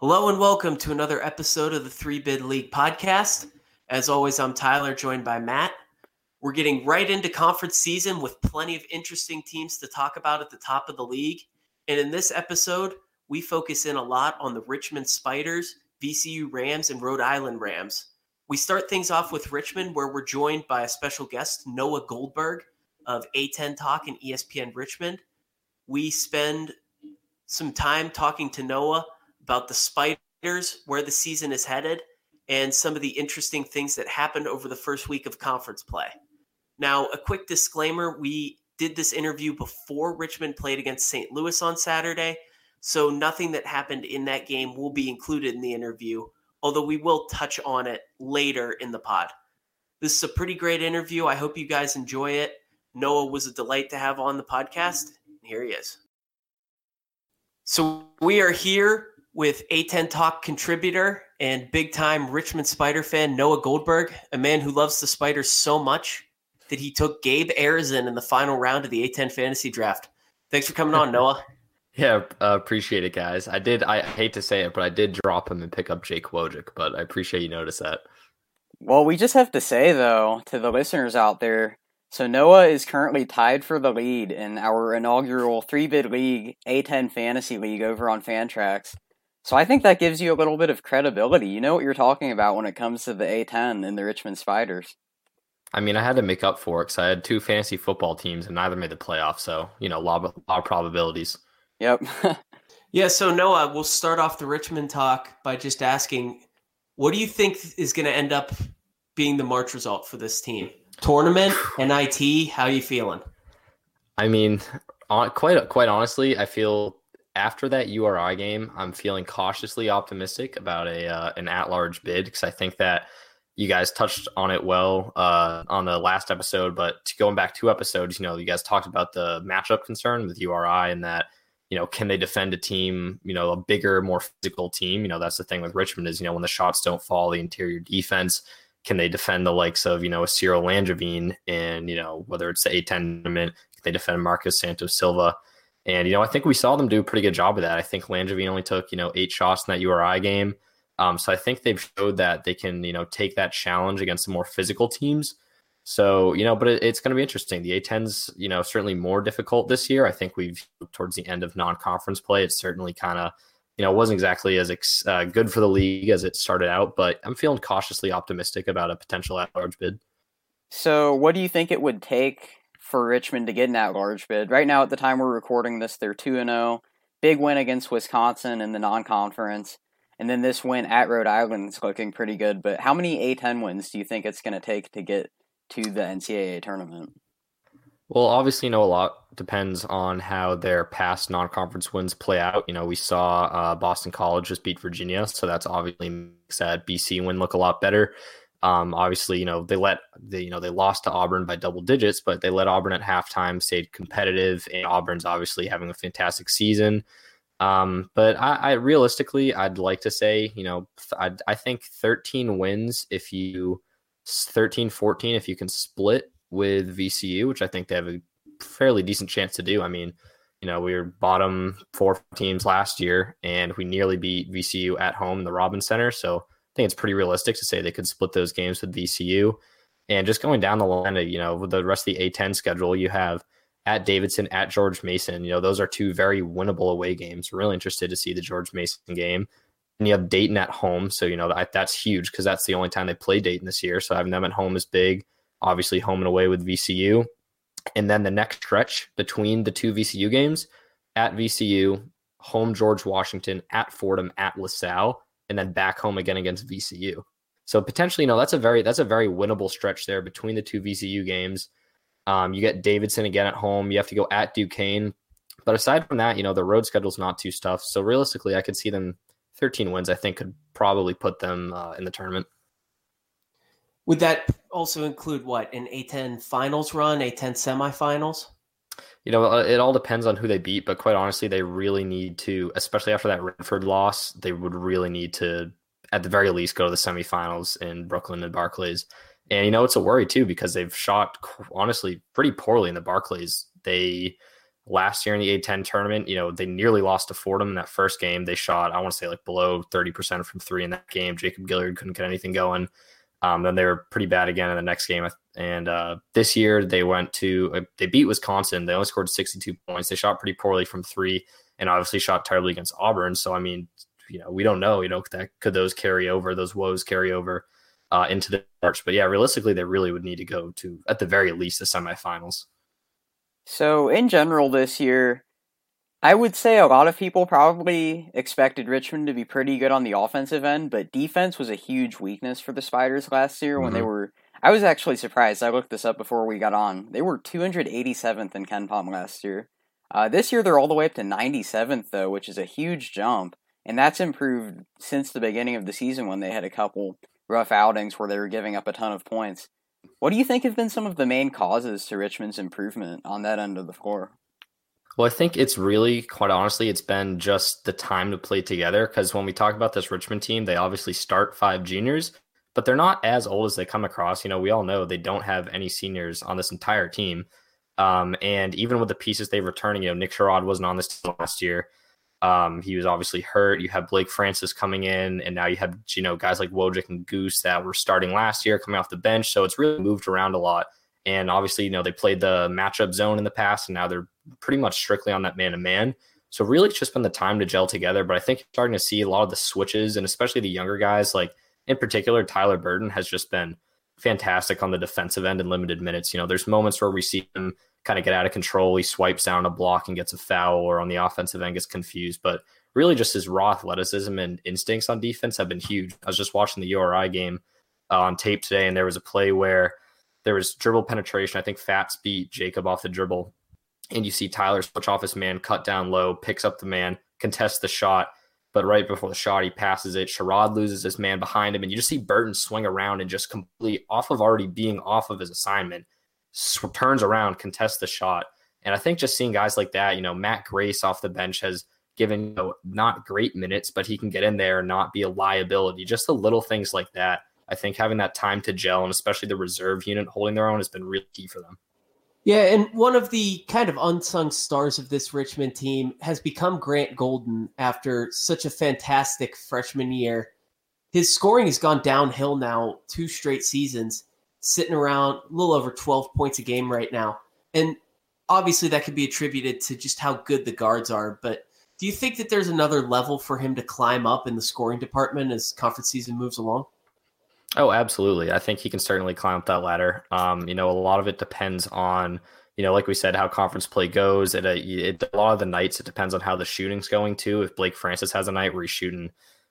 Hello and welcome to another episode of the 3-Bid League podcast. As always, I'm Tyler, joined by Matt. We're getting right into conference season with plenty of interesting teams to talk about at the top of the league. And in this episode, we focus in a lot on the Richmond Spiders, VCU Rams, and Rhode Island Rams. We start things off with Richmond, where we're joined by a special guest, Noah Goldberg of A10 Talk and ESPN Richmond. We spend some time talking to Noah about the Spiders, where the season is headed, and some of the interesting things that happened over the first week of conference play. Now, a quick disclaimer, we did this interview before Richmond played against St. Louis on Saturday, so nothing that happened in that game will be included in the interview, although we will touch on it later in the pod. This is a pretty great interview. I hope you guys enjoy it. Noah was a delight to have on the podcast. Here he is. So we are here with A10 Talk contributor and big-time Richmond Spider fan Noah Goldberg, a man who loves the Spiders so much that he took Gabe Arizin in the final round of the A10 Fantasy Draft. Thanks for coming on, Noah. Yeah, appreciate it, guys. I hate to say it, but I did drop him and pick up Jake Wojcik, but I appreciate you notice that. Well, we just have to say, though, to the listeners out there, so Noah is currently tied for the lead in our inaugural 3-Bid League A10 Fantasy League over on Fantrax. So I think that gives you a little bit of credibility. You know what you're talking about when it comes to the A10 and the Richmond Spiders. I mean, I had to make up for it because I had two fantasy football teams and neither made the playoffs. So, a lot of probabilities. Yep. Yeah, so Noah, we'll start off the Richmond talk by just asking, what do you think is going to end up being the March result for this team? Tournament, NIT, how are you feeling? I mean, quite honestly, I feel after that URI game, I'm feeling cautiously optimistic about an at-large bid because I think that you guys touched on it well on the last episode, but going back 2 episodes, you guys talked about the matchup concern with URI and that, can they defend a team, a bigger, more physical team? That's the thing with Richmond is, when the shots don't fall, the interior defense, can they defend the likes of, a Cyril Langevin and, whether it's the A10 tournament, can they defend Marcus Santos Silva? And, I think we saw them do a pretty good job of that. I think Langevin only took, 8 shots in that URI game. So I think they've showed that they can, take that challenge against the more physical teams. So, but it's going to be interesting. The A10's, certainly more difficult this year. I think towards the end of non-conference play, it's certainly kind of, wasn't exactly as good for the league as it started out, but I'm feeling cautiously optimistic about a potential at-large bid. So what do you think it would take for Richmond to get an at-large bid? Right now, at the time we're recording this, they're 2-0. Big win against Wisconsin in the non-conference. And then this win at Rhode Island is looking pretty good. But how many A10 wins do you think it's going to take to get to the NCAA tournament? Well, obviously, a lot depends on how their past non-conference wins play out. We saw Boston College just beat Virginia, so that's obviously makes that BC win look a lot better. Obviously, they lost to Auburn by double digits, but they led Auburn at halftime, stayed competitive, and Auburn's obviously having a fantastic season. But I realistically, I'd like to say, I think 13 wins 13-14 if you can split with VCU, which I think they have a fairly decent chance to do. I mean, we were bottom 4 teams last year, and we nearly beat VCU at home in the Robins Center. So I think it's pretty realistic to say they could split those games with VCU. And just going down the line, with the rest of the A10 schedule, you have at Davidson, at George Mason. Those are 2 very winnable away games. We're really interested to see the George Mason game. And you have Dayton at home. So, that's huge because that's the only time they play Dayton this year. So having them at home is big. Obviously home and away with VCU. And then the next stretch between the 2 VCU games, at VCU, home George Washington, at Fordham, at LaSalle, and then back home again against VCU. So potentially, that's a very winnable stretch there between the 2 VCU games. You get Davidson again at home. You have to go at Duquesne. But aside from that, the road schedule's not too tough. So realistically, I could see them 13 wins, I think, could probably put them in the tournament. Would that also include what, an A10 finals run, A10 semifinals? It all depends on who they beat, but quite honestly, they really need to, especially after that Redford loss, they would really need to, at the very least, go to the semifinals in Brooklyn and Barclays. And, it's a worry, too, because they've shot, honestly, pretty poorly in the Barclays. They last year in the A10 tournament, they nearly lost to Fordham in that first game. They shot, I want to say, like below 30% from three in that game. Jacob Gilliard couldn't get anything going. Then they were pretty bad again in the next game. And this year they beat Wisconsin. They only scored 62 points. They shot pretty poorly from three and obviously shot terribly against Auburn. So, I mean, we don't know, could those woes carry over into the March. But yeah, realistically, they really would need to go to, at the very least, the semifinals. So in general this year, I would say a lot of people probably expected Richmond to be pretty good on the offensive end, but defense was a huge weakness for the Spiders last year when they were... I was actually surprised. I looked this up before we got on. They were 287th in KenPom last year. This year they're all the way up to 97th, though, which is a huge jump. And that's improved since the beginning of the season when they had a couple rough outings where they were giving up a ton of points. What do you think have been some of the main causes to Richmond's improvement on that end of the floor? Well, I think it's really, quite honestly, it's been just the time to play together. Because when we talk about this Richmond team, they obviously start 5 juniors, but they're not as old as they come across. We all know they don't have any seniors on this entire team. And even with the pieces they're returning, Nick Sherrod wasn't on this team last year. He was obviously hurt. You have Blake Francis coming in, and now you have, guys like Wojcik and Goose that were starting last year coming off the bench. So it's really moved around a lot. And obviously, they played the matchup zone in the past, and now they're pretty much strictly on that man-to-man. So really it's just been the time to gel together. But I think you're starting to see a lot of the switches, and especially the younger guys, like in particular, Tyler Burton has just been fantastic on the defensive end in limited minutes. There's moments where we see him kind of get out of control. He swipes down a block and gets a foul, or on the offensive end gets confused. But really just his raw athleticism and instincts on defense have been huge. I was just watching the URI game on tape today, and there was a play where there was dribble penetration. I think Fats beat Jacob off the dribble, and you see Tyler switch off his man, cut down low, picks up the man, contests the shot, but right before the shot, he passes it. Sherrod loses his man behind him, and you just see Burton swing around and just completely already being off of his assignment, turns around, contests the shot. And I think just seeing guys like that, Matt Grace off the bench has given not great minutes, but he can get in there and not be a liability. Just the little things like that. I think having that time to gel, and especially the reserve unit holding their own, has been really key for them. Yeah, and one of the kind of unsung stars of this Richmond team has become Grant Golden after such a fantastic freshman year. His scoring has gone downhill now 2 straight seasons, sitting around a little over 12 points a game right now. And obviously that could be attributed to just how good the guards are, but do you think that there's another level for him to climb up in the scoring department as conference season moves along? Oh, absolutely. I think he can certainly climb up that ladder. A lot of it depends on, like we said, how conference play goes. A lot of the nights, it depends on how the shooting's going too. If Blake Francis has a night where he's shooting,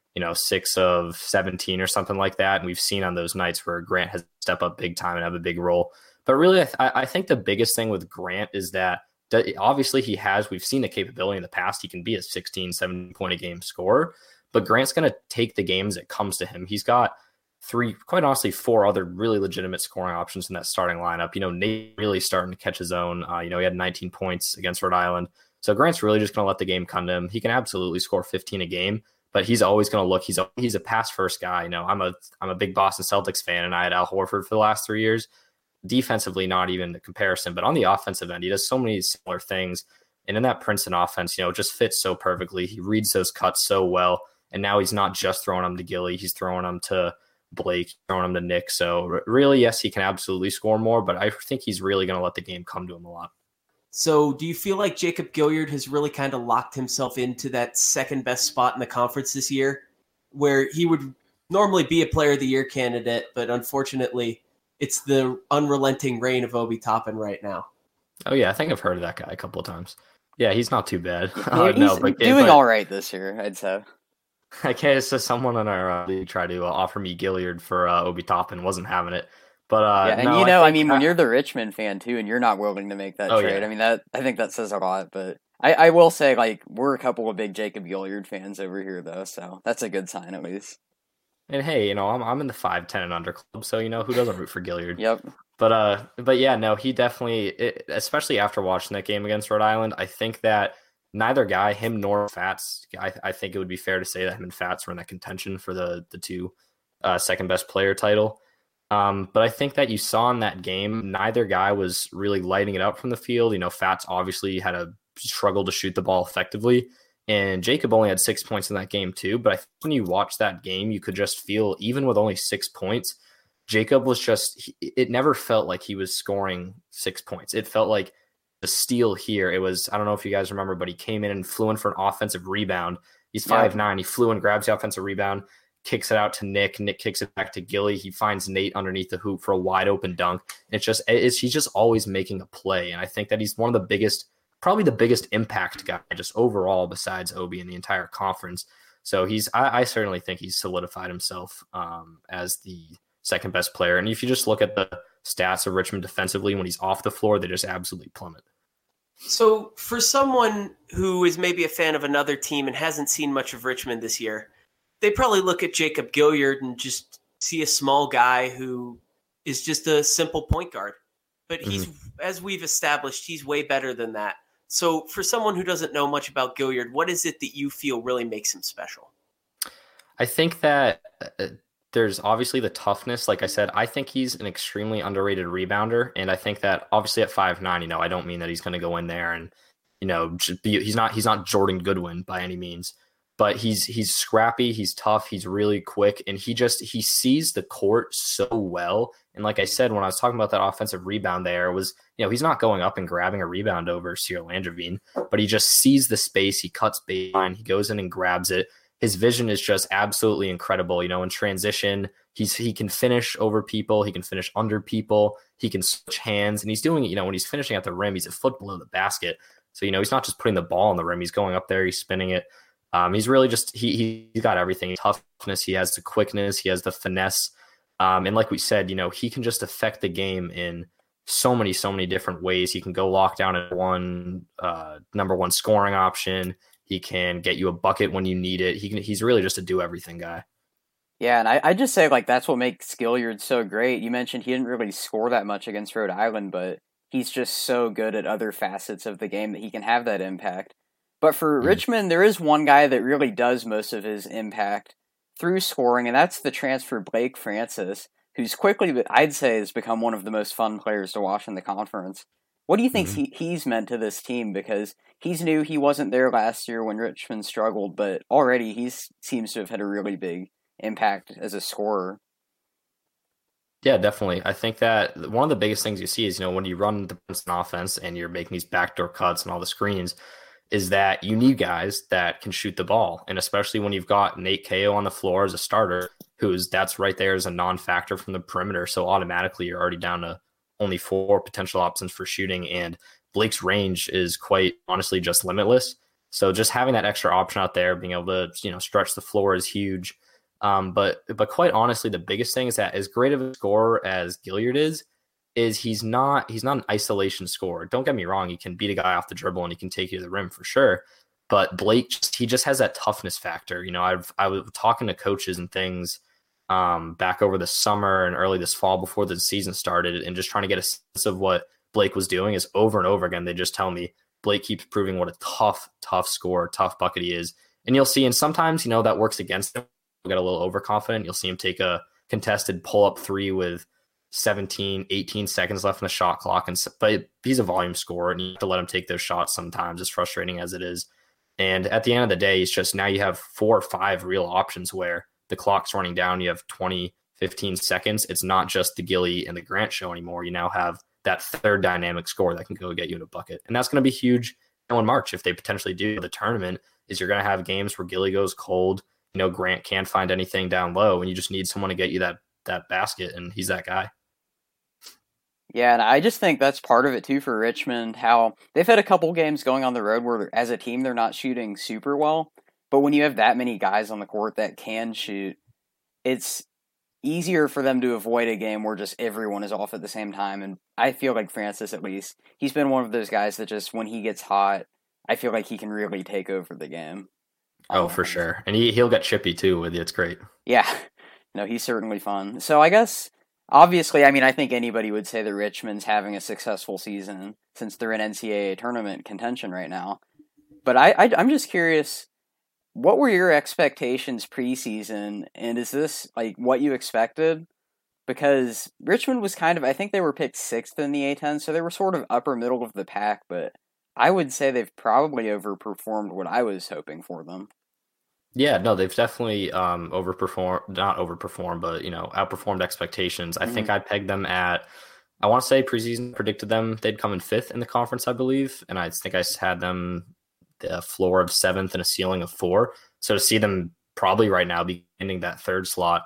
6 of 17 or something like that, and we've seen on those nights where Grant has stepped up big time and have a big role. But really, I think the biggest thing with Grant is that obviously we've seen the capability in the past. He can be a 16, 17 point a game scorer, but Grant's going to take the game as it comes to him. He's got 4 other really legitimate scoring options in that starting lineup. Nate really starting to catch his own. He had 19 points against Rhode Island. So Grant's really just going to let the game come to him. He can absolutely score 15 a game, but he's always going to look. He's a pass first guy. I'm a big Boston Celtics fan, and I had Al Horford for the last 3 years. Defensively, not even a comparison, but on the offensive end, he does so many similar things. And in that Princeton offense, it just fits so perfectly. He reads those cuts so well. And now he's not just throwing them to Gilly. He's throwing them to Blake, throwing him to Nick. So really, yes, he can absolutely score more, but I think he's really going to let the game come to him a lot. So do you feel like Jacob Gilliard has really kind of locked himself into that second best spot in the conference this year, where he would normally be a player of the year candidate, but unfortunately it's the unrelenting reign of Obi Toppin right now? Oh yeah, I think I've heard of that guy a couple of times. Yeah, he's not too bad. He's doing all right this year, I'd say. I guess someone in our league tried to offer me Gilliard for Obi Toppin, wasn't having it. But when you're the Richmond fan too, and you're not willing to make that trade, yeah. I think that says a lot. But I will say, we're a couple of big Jacob Gilliard fans over here, though, so that's a good sign at least. And hey, I'm in the 5'10" and under club, so who doesn't root for Gilliard? Yep. But yeah, no, he definitely, especially after watching that game against Rhode Island, I think that neither guy, him nor Fats, I think it would be fair to say that him and Fats were in that contention for the 2 second best player title. But I think that you saw in that game, neither guy was really lighting it up from the field. Fats obviously had a struggled to shoot the ball effectively. And Jacob only had 6 points in that game too. But I think when you watch that game, you could just feel, even with only 6 points, Jacob was just, it never felt like he was scoring 6 points. It felt like the steal here. It was, I don't know if you guys remember, but he came in and flew in for an offensive rebound. He's 5'9". He flew in, grabs the offensive rebound, kicks it out to Nick. Nick kicks it back to Gilly. He finds Nate underneath the hoop for a wide open dunk. He's just always making a play. And I think that he's one of the biggest, probably the biggest impact guy just overall besides Obi in the entire conference. So I certainly think he's solidified himself as the second best player. And if you just look at the stats of Richmond defensively, when he's off the floor, they just absolutely plummet. So for someone who is maybe a fan of another team and hasn't seen much of Richmond this year, they probably look at Jacob Gilyard and just see a small guy who is just a simple point guard. But he's, as we've established, he's way better than that. So for someone who doesn't know much about Gilyard, what is it that you feel really makes him special? I think that there's obviously the toughness. Like I said, I think he's an extremely underrated rebounder. And I think that obviously at 5'9", I don't mean that he's going to go in there and, he's not Jordan Goodwin by any means, but he's scrappy. He's tough. He's really quick. And he sees the court so well. And like I said, when I was talking about that offensive rebound there, it was, he's not going up and grabbing a rebound over Cyril Langevin, but he just sees the space. He cuts baseline. He goes in and grabs it. His vision is just absolutely incredible. In transition, he can finish over people. He can finish under people. He can switch hands, and he's doing it, when he's finishing at the rim, he's a foot below the basket. So, he's not just putting the ball on the rim. He's going up there. He's spinning it. He's really just, he's got everything. Toughness. He has the quickness. He has the finesse. And like we said, he can just affect the game in so many different ways. He can go lock down at number one scoring option. He can get you a bucket when you need it. He's really just a do-everything guy. Yeah, and I just say, that's what makes Gilyard so great. You mentioned he didn't really score that much against Rhode Island, but he's just so good at other facets of the game that he can have that impact. But for Richmond, there is one guy that really does most of his impact through scoring, and that's the transfer Blake Francis, who's quickly, I'd say, has become one of the most fun players to watch in the conference. What do you think he's meant to this team? Because he's new. He wasn't there last year when Richmond struggled, but already he seems to have had a really big impact as a scorer. Yeah, definitely. I think that one of the biggest things you see is, when you run the Princeton offense and you're making these backdoor cuts and all the screens, is that you need guys that can shoot the ball. And especially when you've got Nate Kao on the floor as a starter, that's right there as a non-factor from the perimeter. So automatically you're already down to only 4 potential options for shooting, and Blake's range is quite honestly just limitless. So just having that extra option out there, being able to, stretch the floor is huge. But quite honestly, the biggest thing is that as great of a scorer as Gilyard is he's not an isolation scorer. Don't get me wrong. He can beat a guy off the dribble and he can take you to the rim for sure. But Blake, he just has that toughness factor. I was talking to coaches and things back over the summer and early this fall before the season started, and just trying to get a sense of what Blake was doing, is over and over again they just tell me Blake keeps proving what a tough scorer, tough bucket he is. And you'll see, and sometimes that works against him. He'll get a little overconfident. You'll see him take a contested pull-up 3 with 17, 18 seconds left in the shot clock, but he's a volume scorer, and you have to let him take those shots sometimes, as frustrating as it is. And at the end of the day, it's just, now you have 4 or 5 real options where the clock's running down. You have 20, 15 seconds. It's not just the Gilly and the Grant show anymore. You now have that third dynamic scorer that can go get you in a bucket. And that's going to be huge in March if they potentially do the tournament, is you're going to have games where Gilly goes cold. Grant can't find anything down low, and you just need someone to get you that basket, and he's that guy. Yeah, and I just think that's part of it too for Richmond, how they've had a couple games going on the road where as a team they're not shooting super well. But when you have that many guys on the court that can shoot, it's easier for them to avoid a game where just everyone is off at the same time. And I feel like Francis, at least, he's been one of those guys that just, when he gets hot, I feel like he can really take over the game. Oh, for sure. And he'll get chippy too with you. It's great. Yeah. No, he's certainly fun. So I guess, obviously, I think anybody would say that Richmond's having a successful season since they're in NCAA tournament contention right now. But I'm just curious, what were your expectations preseason, and is this what you expected? Because Richmond was I think they were picked 6th in the A10, so they were sort of upper middle of the pack, but I would say they've probably overperformed what I was hoping for them. Yeah, no, they've definitely overperformed, not overperformed, but outperformed expectations. I think I pegged them at, I want to say preseason predicted them they'd come in 5th in the conference, I believe, and I think I had them the floor of 7th and a ceiling of 4. So to see them probably right now be ending that 3rd slot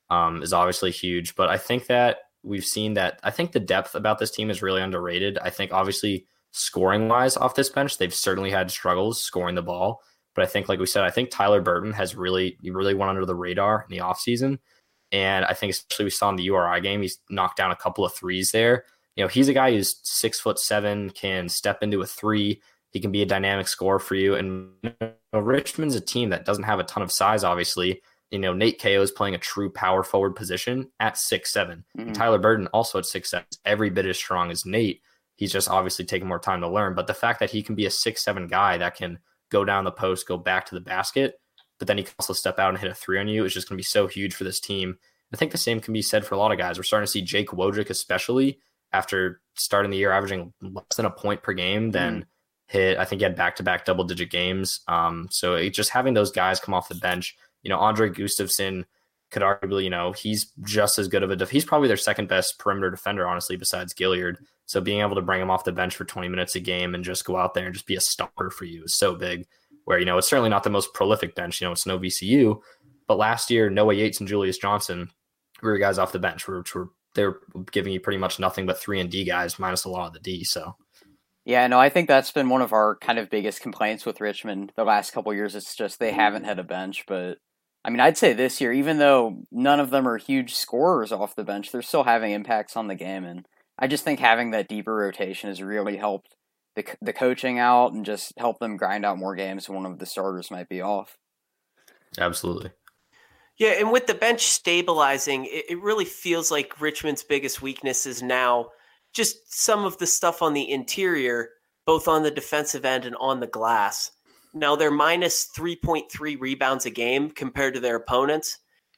is obviously huge. But I think that we've seen that. I think the depth about this team is really underrated. I think obviously scoring wise off this bench, they've certainly had struggles scoring the ball. But I think, like we said, I think Tyler Burton has really went under the radar in the offseason. And I think especially we saw in the URI game, he's knocked down a couple of threes there. He's a guy who's 6'7", can step into a 3. He can be a dynamic scorer for you. And Richmond's a team that doesn't have a ton of size, obviously. Nate Ko is playing a true power forward position at 6'7". Tyler Burton also at 6'7", every bit as strong as Nate. He's just obviously taking more time to learn. But the fact that he can be a 6'7" guy that can go down the post, go back to the basket, but then he can also step out and hit a 3 on you is just going to be so huge for this team. I think the same can be said for a lot of guys. We're starting to see Jake Wojcik, especially after starting the year averaging less than a point per game, then I think he had back-to-back double-digit games. So just having those guys come off the bench, Andre Gustafson could arguably, he's just as good of he's probably their second best perimeter defender, honestly, besides Gilliard. So being able to bring him off the bench for 20 minutes a game and just go out there and just be a stomper for you is so big. Where, it's certainly not the most prolific bench, it's no VCU. But last year, Noah Yates and Julius Johnson were guys off the bench, which they're giving you pretty much nothing but 3 and D guys minus a lot of the D. So. Yeah, no, I think that's been one of our kind of biggest complaints with Richmond the last couple of years. It's just they haven't had a bench. But, I mean, I'd say this year, even though none of them are huge scorers off the bench, they're still having impacts on the game. And I just think having that deeper rotation has really helped the coaching out and just help them grind out more games when one of the starters might be off. Absolutely. Yeah, and with the bench stabilizing, it really feels like Richmond's biggest weakness is now just some of the stuff on the interior, both on the defensive end and on the glass. Now they're minus 3.3 rebounds a game compared to their opponents.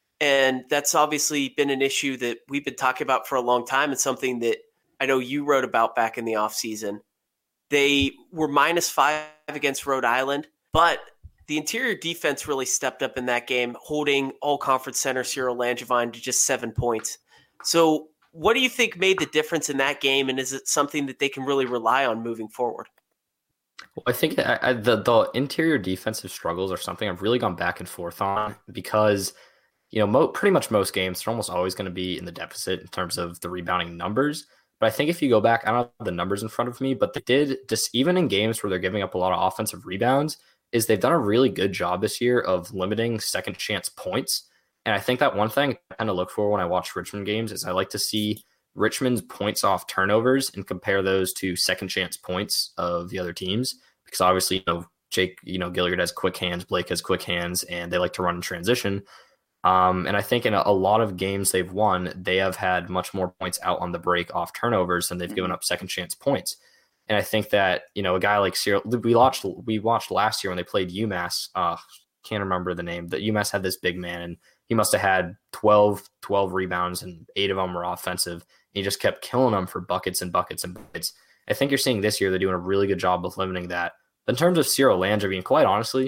And that's obviously been an issue that we've been talking about for a long time. It's something that I know you wrote about back in the offseason. They were minus 5 against Rhode Island, but the interior defense really stepped up in that game, holding all-conference center Cyril Langevin to just 7 points. So what do you think made the difference in that game, and is it something that they can really rely on moving forward? Well, I think the interior defensive struggles are something I've really gone back and forth on because, pretty much most games, they're almost always going to be in the deficit in terms of the rebounding numbers. But I think if you go back, I don't have the numbers in front of me, but they did just even in games where they're giving up a lot of offensive rebounds, is they've done a really good job this year of limiting second chance points. And I think that one thing I kind of look for when I watch Richmond games is I like to see Richmond's points off turnovers and compare those to second chance points of the other teams. Because obviously, Jake, Gilliard has quick hands, Blake has quick hands, and they like to run in transition. And I think in a lot of games they've won, they have had much more points out on the break off turnovers than they've given up second chance points. And I think that, a guy like Cyril, we watched last year when they played UMass. Can't remember the name. That UMass had this big man, and he must have had 12 rebounds, and 8 of them were offensive. And he just kept killing them for buckets and buckets and buckets. I think you're seeing this year they're doing a really good job of limiting that. But in terms of Cyril Langevin, quite honestly,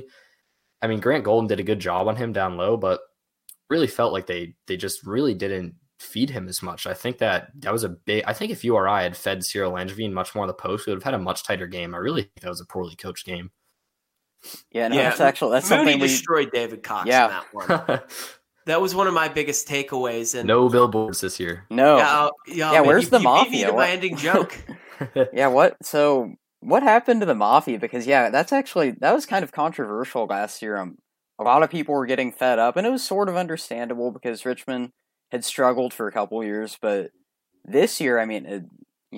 I mean, Grant Golden did a good job on him down low, but really felt like they just really didn't feed him as much. I think that was a big. I think if URI had fed Cyril Langevin much more on the post, we would have had a much tighter game. I really think that was a poorly coached game. Yeah, no, that's Mooney something we destroyed David Cox in that one. That was one of my biggest takeaways. And no billboards this year. No. Man, where's the Mafia? You beat me to my ending joke. Yeah, what happened to the Mafia? Because that was kind of controversial last year. A lot of people were getting fed up, and it was sort of understandable because Richmond had struggled for a couple years. But this year, I mean,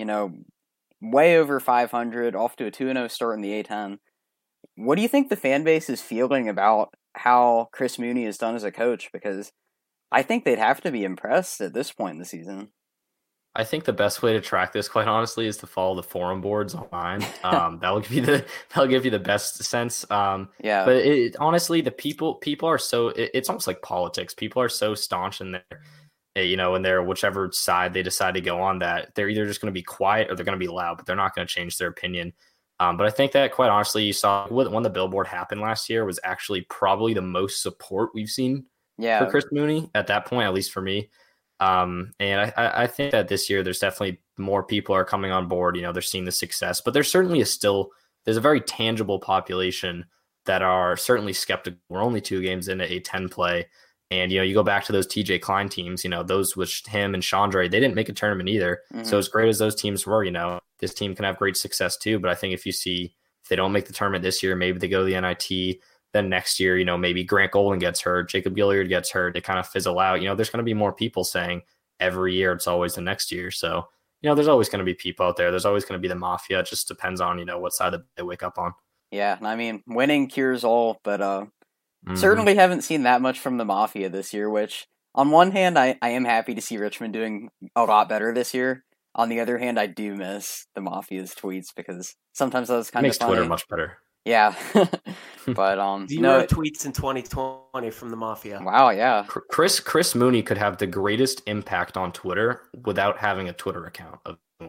way over 500, off to a 2-0 start in the A-10. What do you think the fan base is feeling about how Chris Mooney has done as a coach? Because I think they'd have to be impressed at this point in the season. I think the best way to track this, quite honestly, is to follow the forum boards online. That'll give you the best sense. Yeah. But honestly, the people are so. It's almost like politics. People are so staunch in their whichever side they decide to go on, that they're either just going to be quiet or they're going to be loud, but they're not going to change their opinion. But I think that, quite honestly, you saw when the billboard happened last year was actually probably the most support we've seen for Chris Mooney at that point, at least for me. And I think that this year there's definitely more people are coming on board. They're seeing the success, but there certainly is there's a very tangible population that are certainly skeptical. We're only 2 games into A10 play. And, you go back to those TJ Klein teams, those with him and Chandra, they didn't make a tournament either. Mm-hmm. So as great as those teams were, this team can have great success too. But I think if they don't make the tournament this year, maybe they go to the NIT, then next year, maybe Grant Golden gets hurt, Jacob Gilliard gets hurt, they kind of fizzle out. There's going to be more people saying every year it's always the next year. So, there's always going to be people out there. There's always going to be the mafia. It just depends on, what side they wake up on. Yeah, I mean, winning cures all, but certainly haven't seen that much from the Mafia this year, which on one hand, I am happy to see Richmond doing a lot better this year. On the other hand, I do miss the Mafia's tweets because sometimes that was kind of funny. Makes Twitter much better. Yeah. But Zero tweets in 2020 from the Mafia. Wow, yeah. Chris Mooney could have the greatest impact on Twitter without having a Twitter account.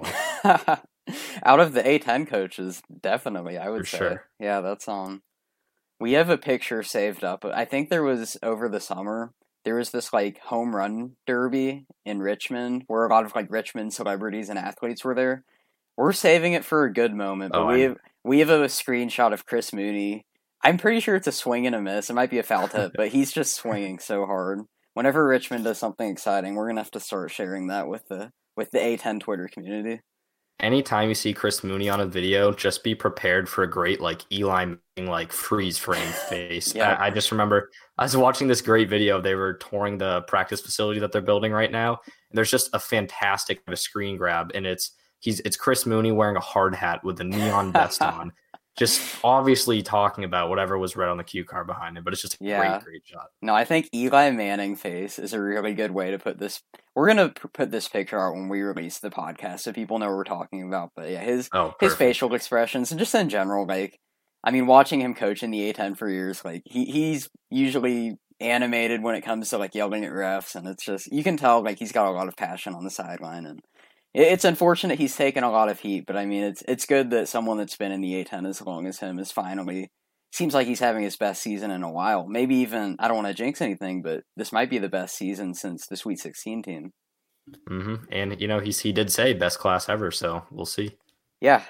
Out of the A10 coaches, definitely, I would say. Sure. Yeah, that's we have a picture saved up. I think there was over the summer, there was this home run derby in Richmond where a lot of Richmond celebrities and athletes were there. We're saving it for a good moment, but we have a screenshot of Chris Mooney. I'm pretty sure it's a swing and a miss. It might be a foul tip, but he's just swinging so hard. Whenever Richmond does something exciting, we're gonna have to start sharing that with the A10 Twitter community. Anytime you see Chris Mooney on a video, just be prepared for a great Eli Manning freeze frame face. Yeah. I just remember I was watching this great video. They were touring the practice facility that they're building right now. And there's just a fantastic screen grab, and it's Chris Mooney wearing a hard hat with a neon vest on, just obviously talking about whatever was read on the cue card behind him. But it's just a great shot. No, I think Eli Manning face is a really good way to put this. We're going to put this picture out when we release the podcast so people know what we're talking about. But yeah, his facial expressions and just in general, watching him coach in the A10 for years, he's usually animated when it comes to yelling at refs, and it's just, you can tell he's got a lot of passion on the sideline, and it's unfortunate he's taken a lot of heat, but it's good that someone that's been in the A10 as long as him is finally, seems like he's having his best season in a while. Maybe even, I don't want to jinx anything, but this might be the best season since the Sweet 16 team. Mm-hmm. And, he did say best class ever, so we'll see. Yeah.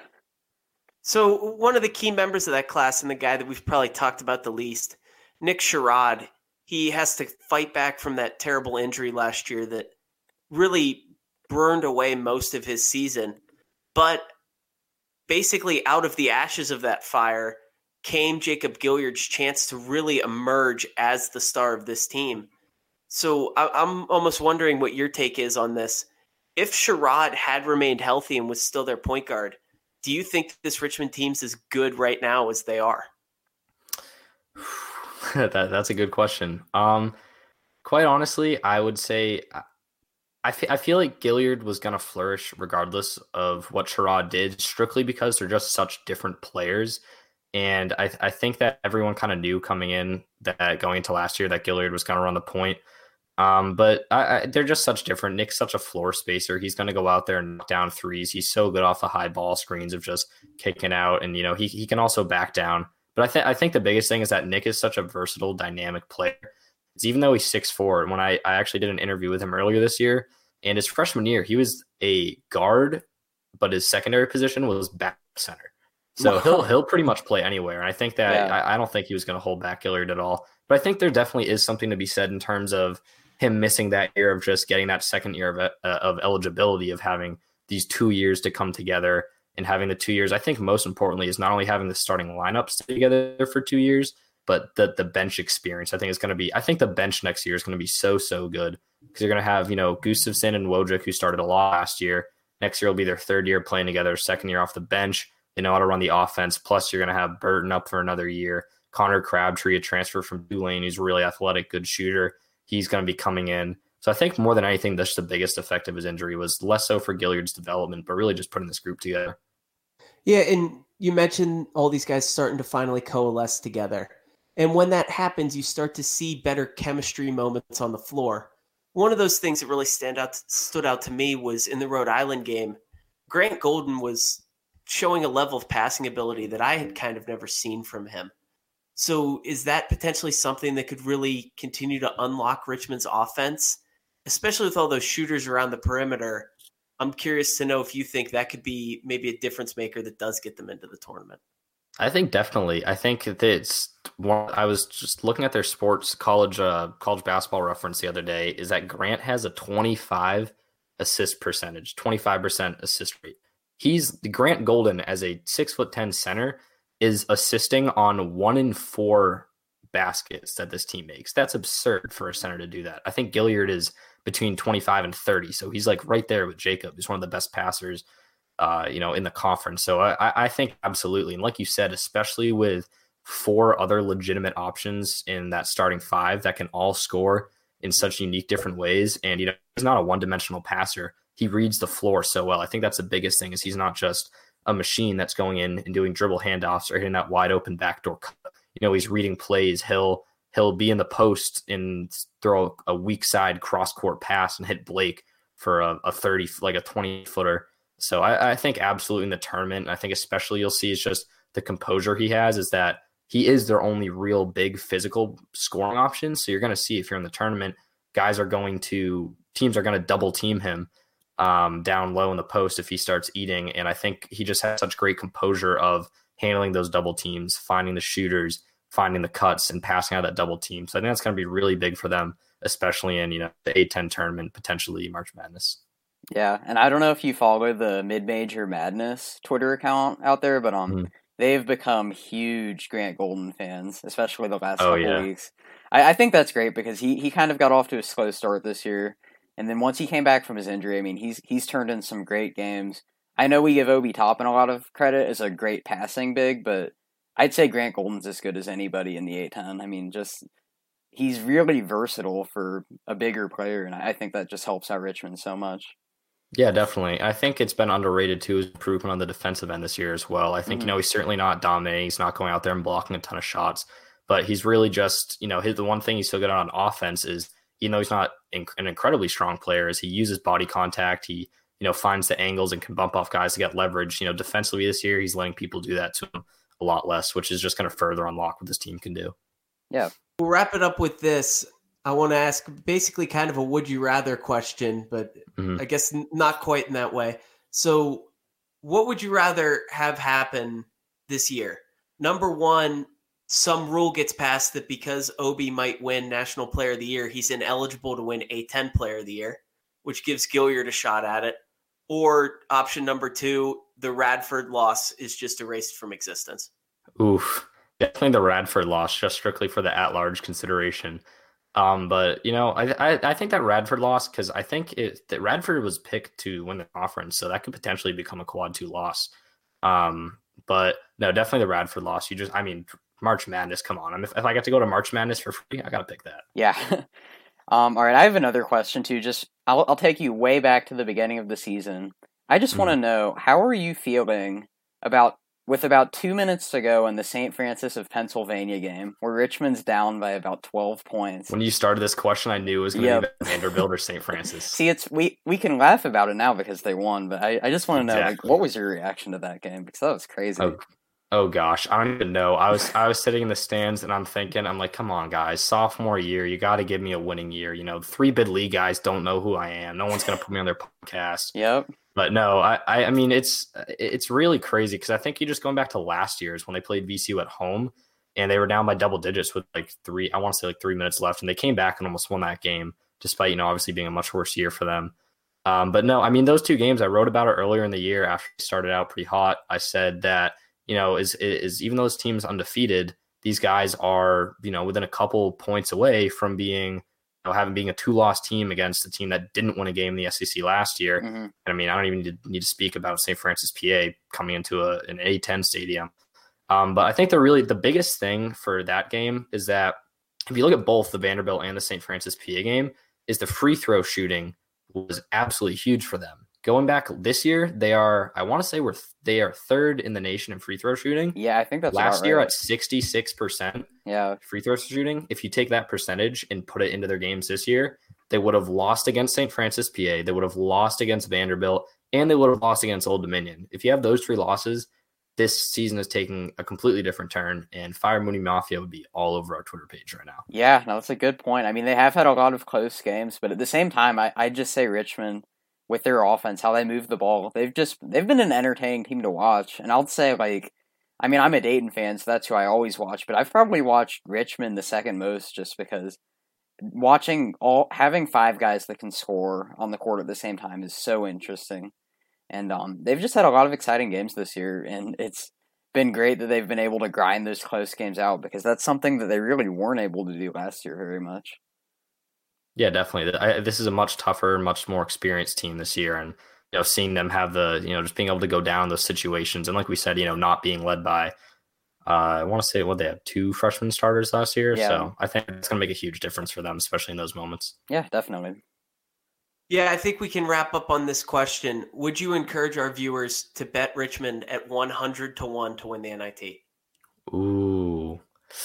So one of the key members of that class, and the guy that we've probably talked about the least, Nick Sherrod, he has to fight back from that terrible injury last year that really burned away most of his season. But basically out of the ashes of that fire came Jacob Gilliard's chance to really emerge as the star of this team. So I'm almost wondering what your take is on this. If Sherrod had remained healthy and was still their point guard, do you think this Richmond team's as good right now as they are? That's a good question. Quite honestly, I would say I feel like Gilliard was going to flourish regardless of what Sherrod did, strictly because they're just such different players. And I think that everyone kind of knew going into last year that Gilliard was going to run the point. But they're just such different. Nick's such a floor spacer. He's going to go out there and knock down threes. He's so good off the high ball screens of just kicking out. And, he can also back down. But I think the biggest thing is that Nick is such a versatile, dynamic player. It's even though he's 6'4", and when I actually did an interview with him earlier this year, and his freshman year, he was a guard, but his secondary position was back center. So he'll pretty much play anywhere. And I think that I don't think he was going to hold back Gilliard at all. But I think there definitely is something to be said in terms of him missing that year of just getting that second year of eligibility, of having these 2 years to come together, and having the 2 years. I think most importantly is not only having the starting lineups together for 2 years, but the bench experience. I think the bench next year is going to be so good, because you're going to have, Gustafson and Wojcik, who started a lot last year. Next year will be their third year playing together, second year off the bench. They know how to run the offense. Plus, you're going to have Burton up for another year. Connor Crabtree, a transfer from Tulane, who's really athletic, good shooter. He's going to be coming in. So I think more than anything, that's the biggest effect of his injury, was less so for Gilliard's development, but really just putting this group together. Yeah, and you mentioned all these guys starting to finally coalesce together. And when that happens, you start to see better chemistry moments on the floor. One of those things that really stood out to me was in the Rhode Island game. Grant Golden was showing a level of passing ability that I had kind of never seen from him. So is that potentially something that could really continue to unlock Richmond's offense, especially with all those shooters around the perimeter? I'm curious to know if you think that could be maybe a difference maker that does get them into the tournament. I think definitely. I think that it's one. I was just looking at their sports college basketball reference the other day. Is that Grant has a 25 assist percentage, 25% assist rate. Grant Golden as a 6'10" center is assisting on 1 in 4 baskets that this team makes. That's absurd for a center to do that. I think Gilliard is between 25 and 30, so he's like right there with Jacob. He's one of the best passers, in the conference. So I think absolutely, and like you said, especially with 4 other legitimate options in that starting 5 that can all score in such unique different ways, and he's not a one-dimensional passer. He reads the floor so well. I think that's the biggest thing, is he's not just a machine that's going in and doing dribble handoffs or hitting that wide open backdoor cut. He's reading plays. He'll be in the post and throw a weak side cross court pass and hit Blake for a 30, like a 20-footer. So I think absolutely in the tournament, I think especially you'll see is just the composure he has, is that he is their only real big physical scoring option. So you're going to see, if you're in the tournament, teams are going to double team him down low in the post if he starts eating. And I think he just has such great composure of handling those double teams, finding the shooters, finding the cuts, and passing out that double team. So I think that's going to be really big for them, especially in the A10 tournament, potentially March Madness. Yeah, and I don't know if you follow the Mid-Major Madness Twitter account out there, but they've become huge Grant Golden fans, especially the last couple weeks. I think that's great because he kind of got off to a slow start this year. And then once he came back from his injury, I mean, he's turned in some great games. I know we give Obi Toppin a lot of credit as a great passing big, but I'd say Grant Golden's as good as anybody in the A10. I mean, he's really versatile for a bigger player, and I think that just helps out Richmond so much. Yeah, definitely. I think it's been underrated too, his improvement on the defensive end this year as well. I think, he's certainly not dominating. He's not going out there and blocking a ton of shots, but he's really just, the one thing he's so good on offense is, he's not an incredibly strong player, is he uses body contact. He, finds the angles and can bump off guys to get leverage. Defensively this year, he's letting people do that to him a lot less, which is just going to further unlock what this team can do. Yeah. We'll wrap it up with this. I want to ask basically kind of a would you rather question, but I guess not quite in that way. So what would you rather have happen this year? Number one, some rule gets passed that because Obi might win National Player of the Year, he's ineligible to win A10 Player of the Year, which gives Gilliard a shot at it. Or option number 2, the Radford loss is just erased from existence. Oof. Definitely the Radford loss, just strictly for the at-large consideration. But I think that Radford loss, because I think that Radford was picked to win the conference, so that could potentially become a quad 2 loss. But no, definitely the Radford loss. March Madness, come on. If I get to go to March Madness for free, I gotta pick that. Yeah. All right, I have another question too. I'll take you way back to the beginning of the season. I just want to know, how are you feeling with about 2 minutes to go in the St. Francis of Pennsylvania game, where Richmond's down by about 12 points? When you started this question, I knew it was going to be Vanderbilt or St. Francis. See, we can laugh about it now because they won, but I just want to know, what was your reaction to that game? Because that was crazy. Oh gosh, I don't even know. I was sitting in the stands and I'm like, come on, guys, sophomore year, you got to give me a winning year. 3-bid league guys don't know who I am. No one's going to put me on their podcast. Yep. But no, I mean, it's really crazy because I think you're just going back to last year's when they played VCU at home and they were down by double digits with 3 minutes left, and they came back and almost won that game despite, obviously being a much worse year for them. But no, I mean, those 2 games, I wrote about it earlier in the year after it started out pretty hot. I said that, is even though this team's undefeated, these guys are, within a couple points away from being, being a 2-loss team against a team that didn't win a game in the SEC last year. And I mean, I don't even need to speak about St. Francis, PA coming into an A10 stadium. But I think the biggest thing for that game is that if you look at both the Vanderbilt and the St. Francis, PA game, is the free throw shooting was absolutely huge for them. Going back this year, they are 3rd in the nation in free throw shooting. Yeah, I think that's last year right. at 66%. Yeah, free throw shooting. If you take that percentage and put it into their games this year, they would have lost against St. Francis, PA. They would have lost against Vanderbilt, and they would have lost against Old Dominion. If you have those 3 losses, this season is taking a completely different turn, and Fire Mooney Mafia would be all over our Twitter page right now. Yeah, no, that's a good point. I mean, they have had a lot of close games, but at the same time, I'd just say Richmond, with their offense, how they move the ball, they've been an entertaining team to watch. And I'll say, like, I mean, I'm a Dayton fan, so that's who I always watch, but I've probably watched Richmond the second most just because having 5 guys that can score on the court at the same time is so interesting. And they've just had a lot of exciting games this year, and it's been great that they've been able to grind those close games out because that's something that they really weren't able to do last year very much. Yeah, definitely. This is a much tougher, much more experienced team this year, and seeing them have just being able to go down those situations, and like we said, not being led by, I want to say they had 2 freshman starters last year, so I think it's going to make a huge difference for them, especially in those moments. Yeah, definitely. Yeah, I think we can wrap up on this question. Would you encourage our viewers to bet Richmond at 100-1 to win the NIT? Ooh,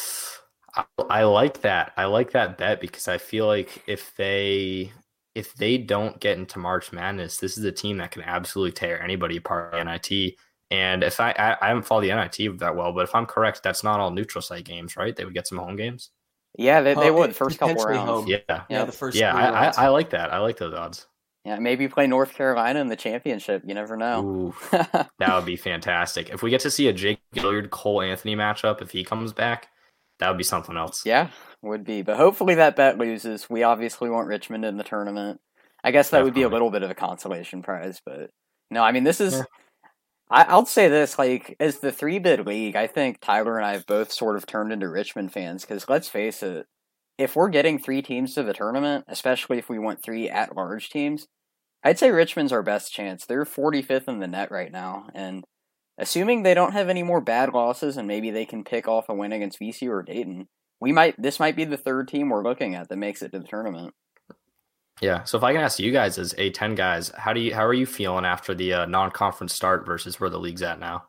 I like that. I like that bet because I feel like if they don't get into March Madness, this is a team that can absolutely tear anybody apart in the NIT. And if I haven't followed the NIT that well, but if I'm correct, that's not all neutral site games, right? They would get some home games. Yeah, they would first couple rounds. Home. Yeah, the first. Yeah, I like that. I like those odds. Yeah, maybe play North Carolina in the championship. You never know. Ooh, that would be fantastic. If we get to see a Jake Gilliard Cole Anthony matchup, if he comes back, that would be something else. Yeah, would be. But hopefully that bet loses. We obviously want Richmond in the tournament. I guess that would be a little bit of a consolation prize, but no, I mean this is. Yeah. I'll say this, like, as the 3-bid league, I think Tyler and I have both sort of turned into Richmond fans, because let's face it, if we're getting 3 teams to the tournament, especially if we want 3 at-large teams, I'd say Richmond's our best chance. They're 45th in the net right now, and assuming they don't have any more bad losses and maybe they can pick off a win against VCU or Dayton, this might be the 3rd team we're looking at that makes it to the tournament. Yeah, so if I can ask you guys as A10 guys, how are you feeling after the non-conference start versus where the league's at now?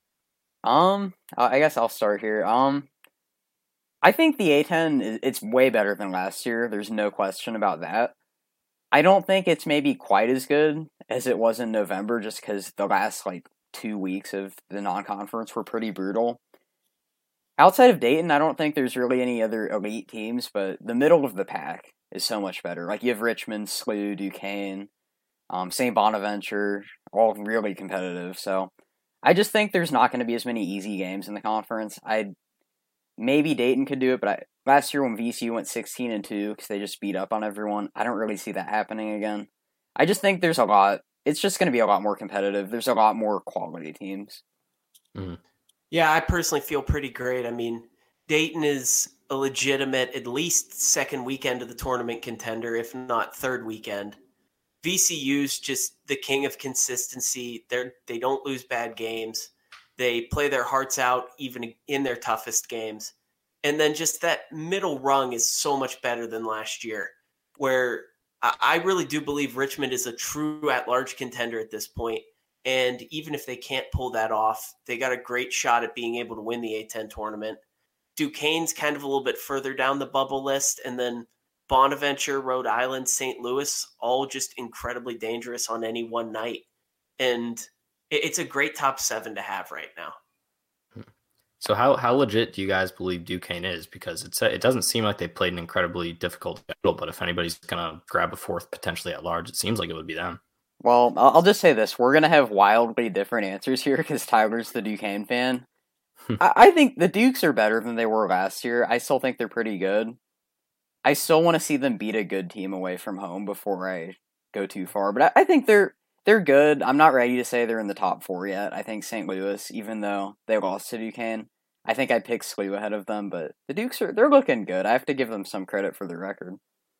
I guess I'll start here. I think the A10 it's way better than last year. There's no question about that. I don't think it's maybe quite as good as it was in November, just because the last 2 weeks of the non-conference were pretty brutal. Outside of Dayton, I don't think there's really any other elite teams, but the middle of the pack is so much better. Like, you have Richmond, SLU, Duquesne, St. Bonaventure, all really competitive. So I just think there's not going to be as many easy games in the conference. Maybe Dayton could do it, but last year when VCU went 16-2 because they just beat up on everyone, I don't really see that happening again. I just think there's a lot. It's just going to be a lot more competitive. There's a lot more quality teams. Mm-hmm. Yeah, I personally feel pretty great. I mean, Dayton is a legitimate, at least second weekend of the tournament contender, if not third weekend. VCU's just the king of consistency. They don't lose bad games. They play their hearts out even in their toughest games. And then just that middle rung is so much better than last year, where I really do believe Richmond is a true at-large contender at this point. And even if they can't pull that off, they got a great shot at being able to win the A10 tournament. Duquesne's kind of a little bit further down the bubble list, and then Bonaventure, Rhode Island, St. Louis, all just incredibly dangerous on any one night. And it's a great top 7 to have right now. So how legit do you guys believe Duquesne is? Because it doesn't seem like they played an incredibly difficult schedule, but if anybody's going to grab a 4th potentially at large, it seems like it would be them. Well, I'll just say this. We're going to have wildly different answers here because Tyler's the Duquesne fan. I think the Dukes are better than they were last year. I still think they're pretty good. I still want to see them beat a good team away from home before I go too far. But I think they're good. I'm not ready to say they're in the top 4 yet. I think St. Louis, even though they lost to Duquesne, I think I'd pick SLU ahead of them. But the Dukes they're looking good. I have to give them some credit for their record.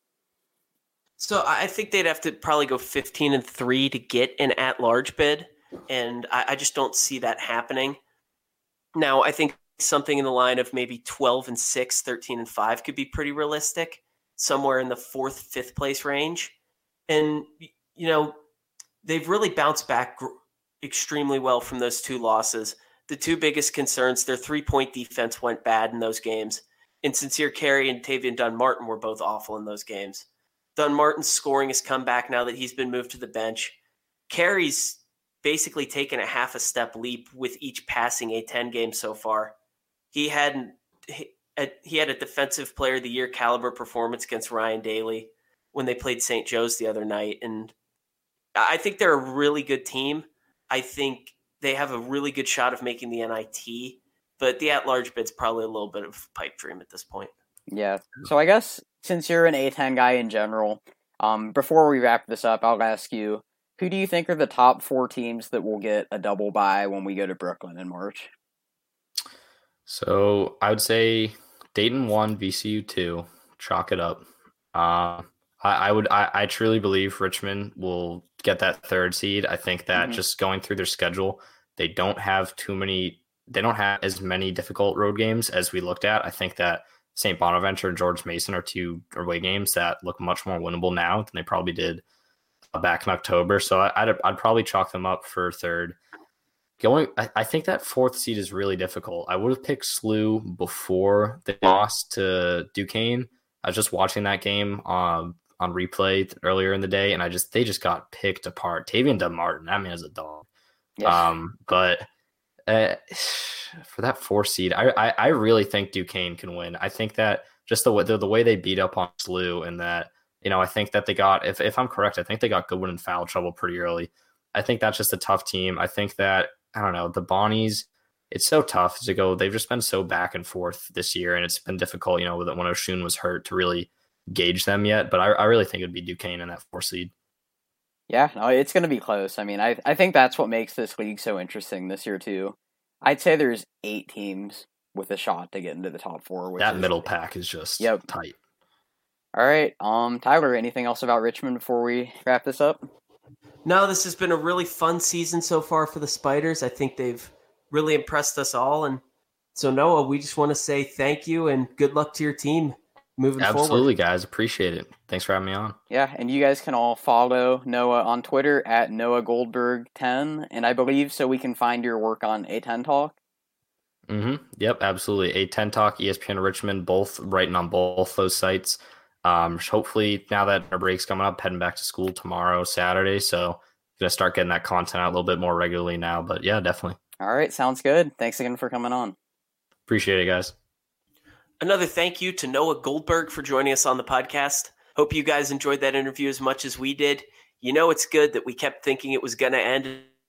So I think they'd have to probably go 15-3 to get an at-large bid, and I just don't see that happening. Now, I think something in the line of maybe 12-6, 13-5 could be pretty realistic, somewhere in the 4th, 5th place range. And, they've really bounced back extremely well from those 2 losses. The 2 biggest concerns, their 3-point defense went bad in those games, and Sincere Carey and Tavian Dunn-Martin were both awful in those games. Dunn-Martin's scoring has come back now that he's been moved to the bench. Carey's basically taken a half a step leap with each passing A10 game so far. He had a defensive player of the year caliber performance against Ryan Daly when they played St. Joe's the other night. And I think they're a really good team. I think they have a really good shot of making the NIT, but the at-large bid's probably a little bit of a pipe dream at this point. Yeah. So I guess since you're an A10 guy in general, before we wrap this up, I'll ask you, who do you think are the top 4 teams that will get a double bye when we go to Brooklyn in March? So I would say Dayton 1, VCU 2, chalk it up. I truly believe Richmond will get that 3rd seed. I think that just going through their schedule, they don't have as many difficult road games as we looked at. I think that St. Bonaventure and George Mason are 2 away games that look much more winnable now than they probably did back in October. So I'd probably chalk them up for 3rd. I think that 4th seed is really difficult. I would have picked SLU before they lost to Duquesne. I was just watching that game on replay earlier in the day, and they just got picked apart. Tavian Dunn-Martin, that man is a dog. Yes. But for that 4th seed, I really think Duquesne can win. I think that just the way they beat up on SLU, and that, I think that they got, if I'm correct, I think they got Goodwin in foul trouble pretty early. I think that's just a tough team. I think that, I don't know, the Bonnies, it's so tough to go. They've just been so back and forth this year, and it's been difficult, when Oshun was hurt, to really gauge them yet. But I really think it'd be Duquesne in that 4th seed. Yeah, no, it's going to be close. I mean, I think that's what makes this league so interesting this year, too. I'd say there's 8 teams with a shot to get into the top 4. That middle pack is just tight. All right. Tyler, anything else about Richmond before we wrap this up? No, this has been a really fun season so far for the Spiders. I think they've really impressed us all. And so, Noah, we just want to say thank you and good luck to your team moving forward. Absolutely, guys. Appreciate it. Thanks for having me on. Yeah, and you guys can all follow Noah on Twitter at Noah Goldberg 10, and I believe so we can find your work on A10 Talk. Yep, absolutely. A10 Talk, ESPN Richmond, both writing on both those sites. Hopefully now that our break's coming up, heading back to school tomorrow, Saturday, so gonna start getting that content out a little bit more regularly now. But yeah, definitely. All right, sounds good. Thanks again for coming on. Appreciate it, guys. Another thank you to Noah Goldberg for joining us on the podcast. Hope you guys enjoyed that interview as much as we did. It's good that we kept thinking it was going to end,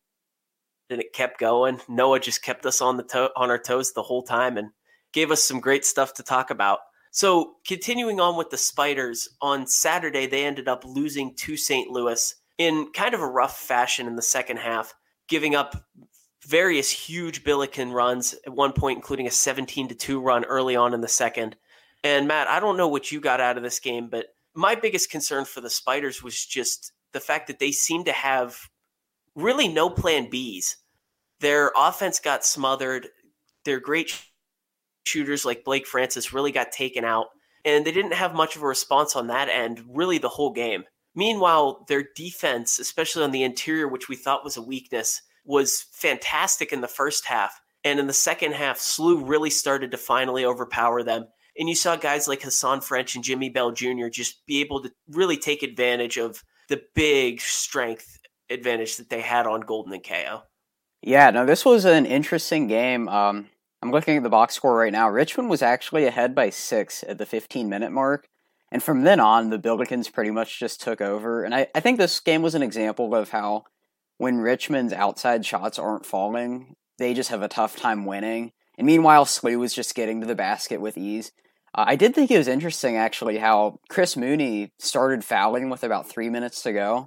and it kept going. Noah just kept us on our toes the whole time and gave us some great stuff to talk about. So continuing on with the Spiders, on Saturday they ended up losing to St. Louis in kind of a rough fashion in the second half, giving up various huge Billiken runs at one point, including a 17-2 run early on in the second. And Matt, I don't know what you got out of this game, but my biggest concern for the Spiders was just the fact that they seemed to have really no plan Bs. Their offense got smothered. Their great shooters like Blake Francis really got taken out, and they didn't have much of a response on that end really the whole game. Meanwhile, their defense, especially on the interior, which we thought was a weakness, was fantastic in the first half. And in the second half, SLU really started to finally overpower them. And you saw guys like Hassan French and Jimmy Bell Jr. just be able to really take advantage of the big strength advantage that they had on Golden and KO. Yeah, no, this was an interesting game. I'm looking at the box score right now. Richmond was actually ahead by 6 at the 15-minute mark. And from then on, the Billikens pretty much just took over. And I think this game was an example of how when Richmond's outside shots aren't falling, they just have a tough time winning. And meanwhile, SLU was just getting to the basket with ease. I did think it was interesting, actually, how Chris Mooney started fouling with about 3 minutes to go,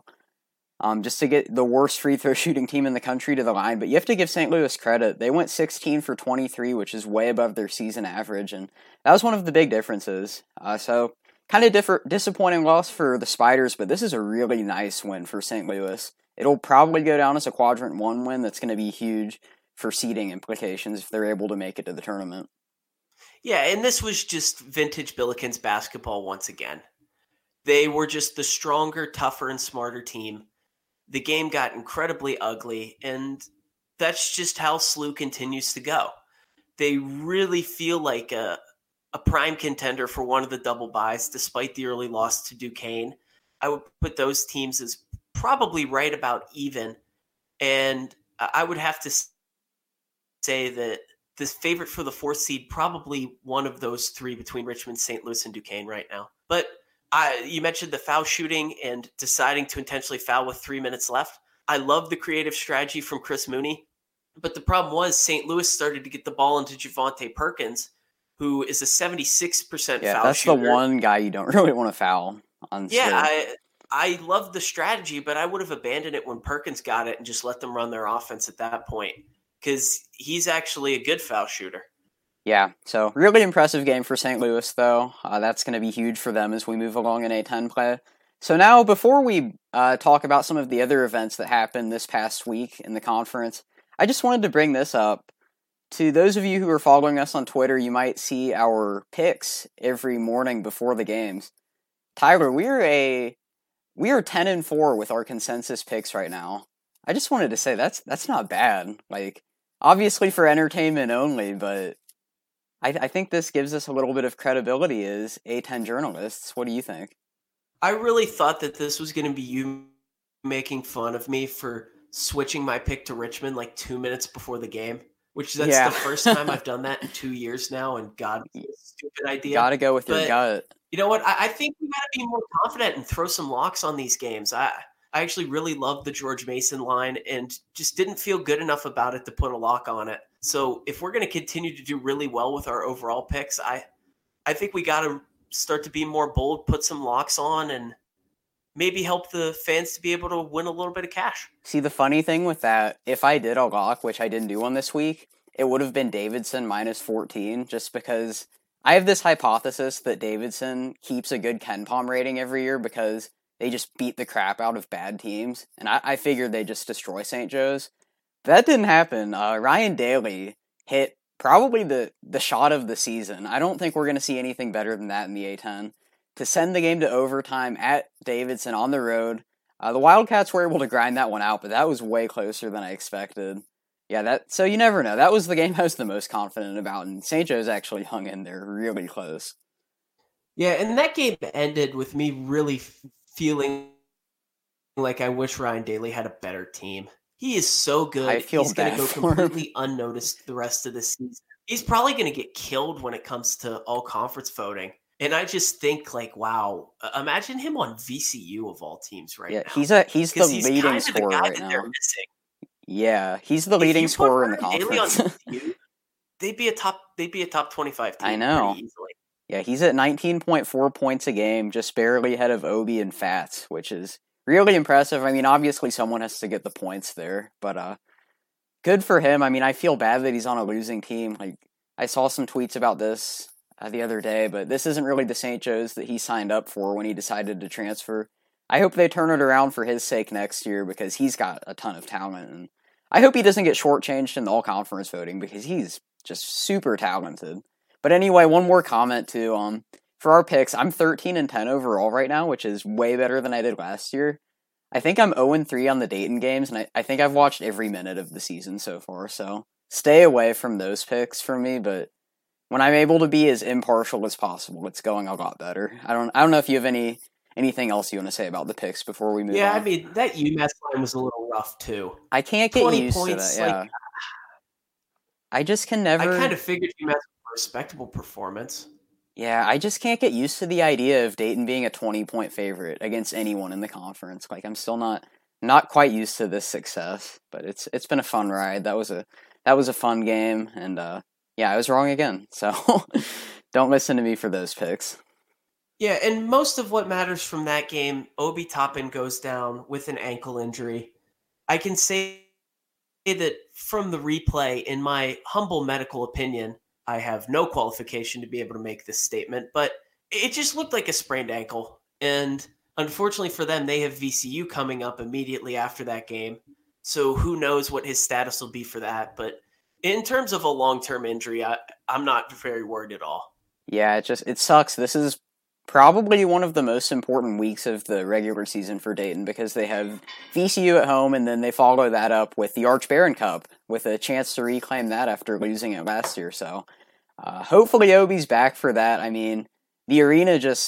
just to get the worst free throw shooting team in the country to the line. But you have to give St. Louis credit. They went 16 for 23, which is way above their season average, and that was one of the big differences. So kind of disappointing loss for the Spiders, but this is a really nice win for St. Louis. It'll probably go down as a Quadrant 1 win that's going to be huge for seeding implications if they're able to make it to the tournament. Yeah, and this was just vintage Billikens basketball once again. They were just the stronger, tougher, and smarter team. The game got incredibly ugly, and that's just how SLU continues to go. They really feel like a prime contender for one of the double byes, despite the early loss to Duquesne. I would put those teams as probably right about even. And I would have to say that the favorite for the 4th seed, probably one of those three between Richmond, St. Louis, and Duquesne right now. But you mentioned the foul shooting and deciding to intentionally foul with 3 minutes left. I love the creative strategy from Chris Mooney. But the problem was St. Louis started to get the ball into Javonte Perkins, who is a 76% foul shooter. Yeah, that's the one guy you don't really want to foul on. Yeah, I love the strategy, but I would have abandoned it when Perkins got it and just let them run their offense at that point, because he's actually a good foul shooter. Yeah, so really impressive game for St. Louis, though. That's going to be huge for them as we move along in A10 play. So now, before we talk about some of the other events that happened this past week in the conference, I just wanted to bring this up. To those of you who are following us on Twitter, you might see our picks every morning before the games. Tyler, we are 10-4 with our consensus picks right now. I just wanted to say that's not bad. Like, obviously for entertainment only, but I think this gives us a little bit of credibility as A10 journalists. What do you think? I really thought that this was going to be you making fun of me for switching my pick to Richmond like 2 minutes before the game, which that's the first time I've done that in 2 years now, and God, it's a stupid idea. Gotta go with your gut. You know what? I think we gotta be more confident and throw some locks on these games. I actually really loved the George Mason line and just didn't feel good enough about it to put a lock on it. So if we're going to continue to do really well with our overall picks, I think we got to start to be more bold, put some locks on, and maybe help the fans to be able to win a little bit of cash. See, the funny thing with that, if I did a lock, which I didn't do one this week, it would have been Davidson minus 14, just because I have this hypothesis that Davidson keeps a good KenPom rating every year because they just beat the crap out of bad teams, and I figured they just destroy St. Joe's. That didn't happen. Ryan Daly hit probably the shot of the season. I don't think we're going to see anything better than that in the A10. To send the game to overtime at Davidson on the road, the Wildcats were able to grind that one out, but that was way closer than I expected. Yeah, so you never know. That was the game I was the most confident about, and St. Joe's actually hung in there really close. Yeah, and that game ended with me really feeling like I wish Ryan Daly had a better team. He is so good. I feel He's going to go for completely unnoticed the rest of the season. He's probably going to get killed when it comes to all conference voting. And I just think, like, wow, imagine him on VCU of all teams right now. He's the leading scorer right now. Yeah, he's the leading scorer in the conference. VCU, they'd be a top 25 team. I know. Pretty easily. Yeah, he's at 19.4 points a game, just barely ahead of Obi and Fats, which is really impressive. I mean, obviously someone has to get the points there, but good for him. I mean, I feel bad that he's on a losing team. Like, I saw some tweets about this the other day, but this isn't really the St. Joe's that he signed up for when he decided to transfer. I hope they turn it around for his sake next year because he's got a ton of talent, and I hope he doesn't get shortchanged in the all-conference voting because he's just super talented. But anyway, one more comment too. For our picks, I'm 13-10 overall right now, which is way better than I did last year. I think I'm 0-3 on the Dayton games, and I think I've watched every minute of the season so far, so stay away from those picks for me, but when I'm able to be as impartial as possible, it's going a lot better. I don't know if you have anything else you want to say about the picks before we move on. Yeah, I mean, that UMass line was a little rough too. I can't get used to that, yeah. I just can never... I kind of figured UMass was a respectable performance. Yeah, I just can't get used to the idea of Dayton being a 20-point favorite against anyone in the conference. Like, I'm still not quite used to this success, but it's been a fun ride. That was a fun game, and yeah, I was wrong again. So don't listen to me for those picks. Yeah, and most of what matters from that game, Obi Toppin goes down with an ankle injury. I can say that from the replay, in my humble medical opinion, I have no qualification to be able to make this statement, but it just looked like a sprained ankle. And unfortunately for them, they have VCU coming up immediately after that game. So who knows what his status will be for that. But in terms of a long-term injury, I'm not very worried at all. Yeah, it sucks. This is probably one of the most important weeks of the regular season for Dayton because they have VCU at home and then they follow that up with the Arch Barron Cup with a chance to reclaim that after losing it last year. So hopefully Obi's back for that. I mean, the arena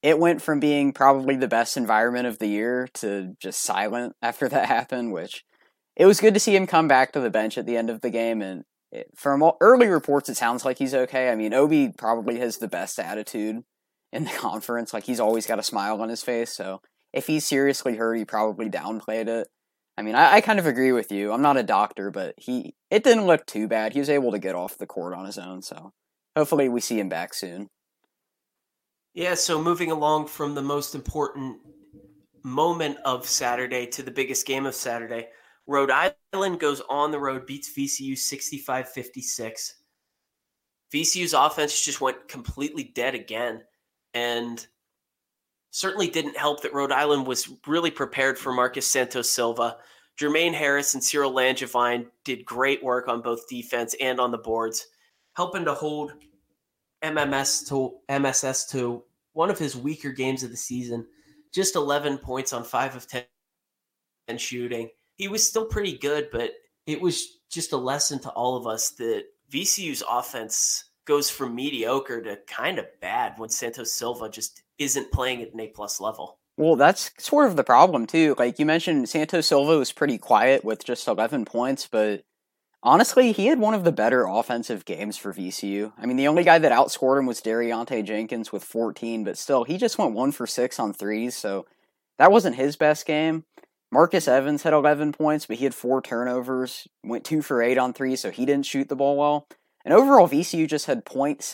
it went from being probably the best environment of the year to just silent after that happened, which it was good to see him come back to the bench at the end of the game. And from early reports, it sounds like he's okay. I mean, Obi probably has the best attitude in the conference. Like, he's always got a smile on his face. So if he's seriously hurt, he probably downplayed it. I mean, I kind of agree with you. I'm not a doctor, but it didn't look too bad. He was able to get off the court on his own. So hopefully we see him back soon. Yeah, so moving along from the most important moment of Saturday to the biggest game of Saturday, Rhode Island goes on the road, beats VCU 65-56. VCU's offense just went completely dead again, and certainly didn't help that Rhode Island was really prepared for Marcus Santos Silva. Jermaine Harris and Cyril Langevin did great work on both defense and on the boards, helping to hold MSS to one of his weaker games of the season. Just 11 points on 5 of 10 shooting. He was still pretty good, but it was just a lesson to all of us that VCU's offense goes from mediocre to kind of bad when Santos Silva just isn't playing at an A+ level. Well, that's sort of the problem, too. Like you mentioned, Santos Silva was pretty quiet with just 11 points, but honestly, he had one of the better offensive games for VCU. I mean, the only guy that outscored him was Dariante Jenkins with 14, but still, he just went 1 for 6 on threes, so that wasn't his best game. Marcus Evans had 11 points, but he had 4 turnovers, went 2 for 8 on 3, so he didn't shoot the ball well. And overall, VCU just had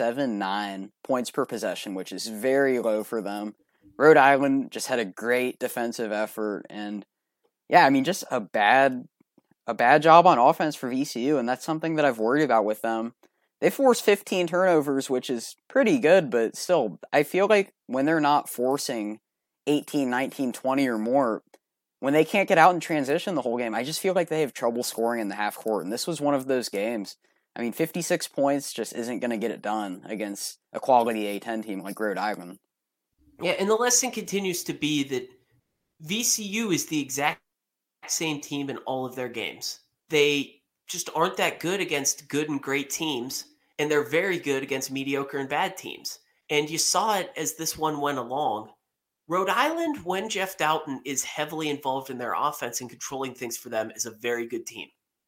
.79 points per possession, which is very low for them. Rhode Island just had a great defensive effort, and yeah, I mean, just a bad job on offense for VCU, and that's something that I've worried about with them. They forced 15 turnovers, which is pretty good, but still, I feel like when they're not forcing 18, 19, 20 or more, when they can't get out in transition the whole game, I just feel like they have trouble scoring in the half court, and this was one of those games. I mean, 56 points just isn't going to get it done against a quality A10 team like Rhode Island. Yeah, and the lesson continues to be that VCU is the exact same team in all of their games. They just aren't that good against good and great teams, and they're very good against mediocre and bad teams. And you saw it as this one went along. Rhode Island, when Jeff Doughton is heavily involved in their offense and controlling things for them, is a very good team.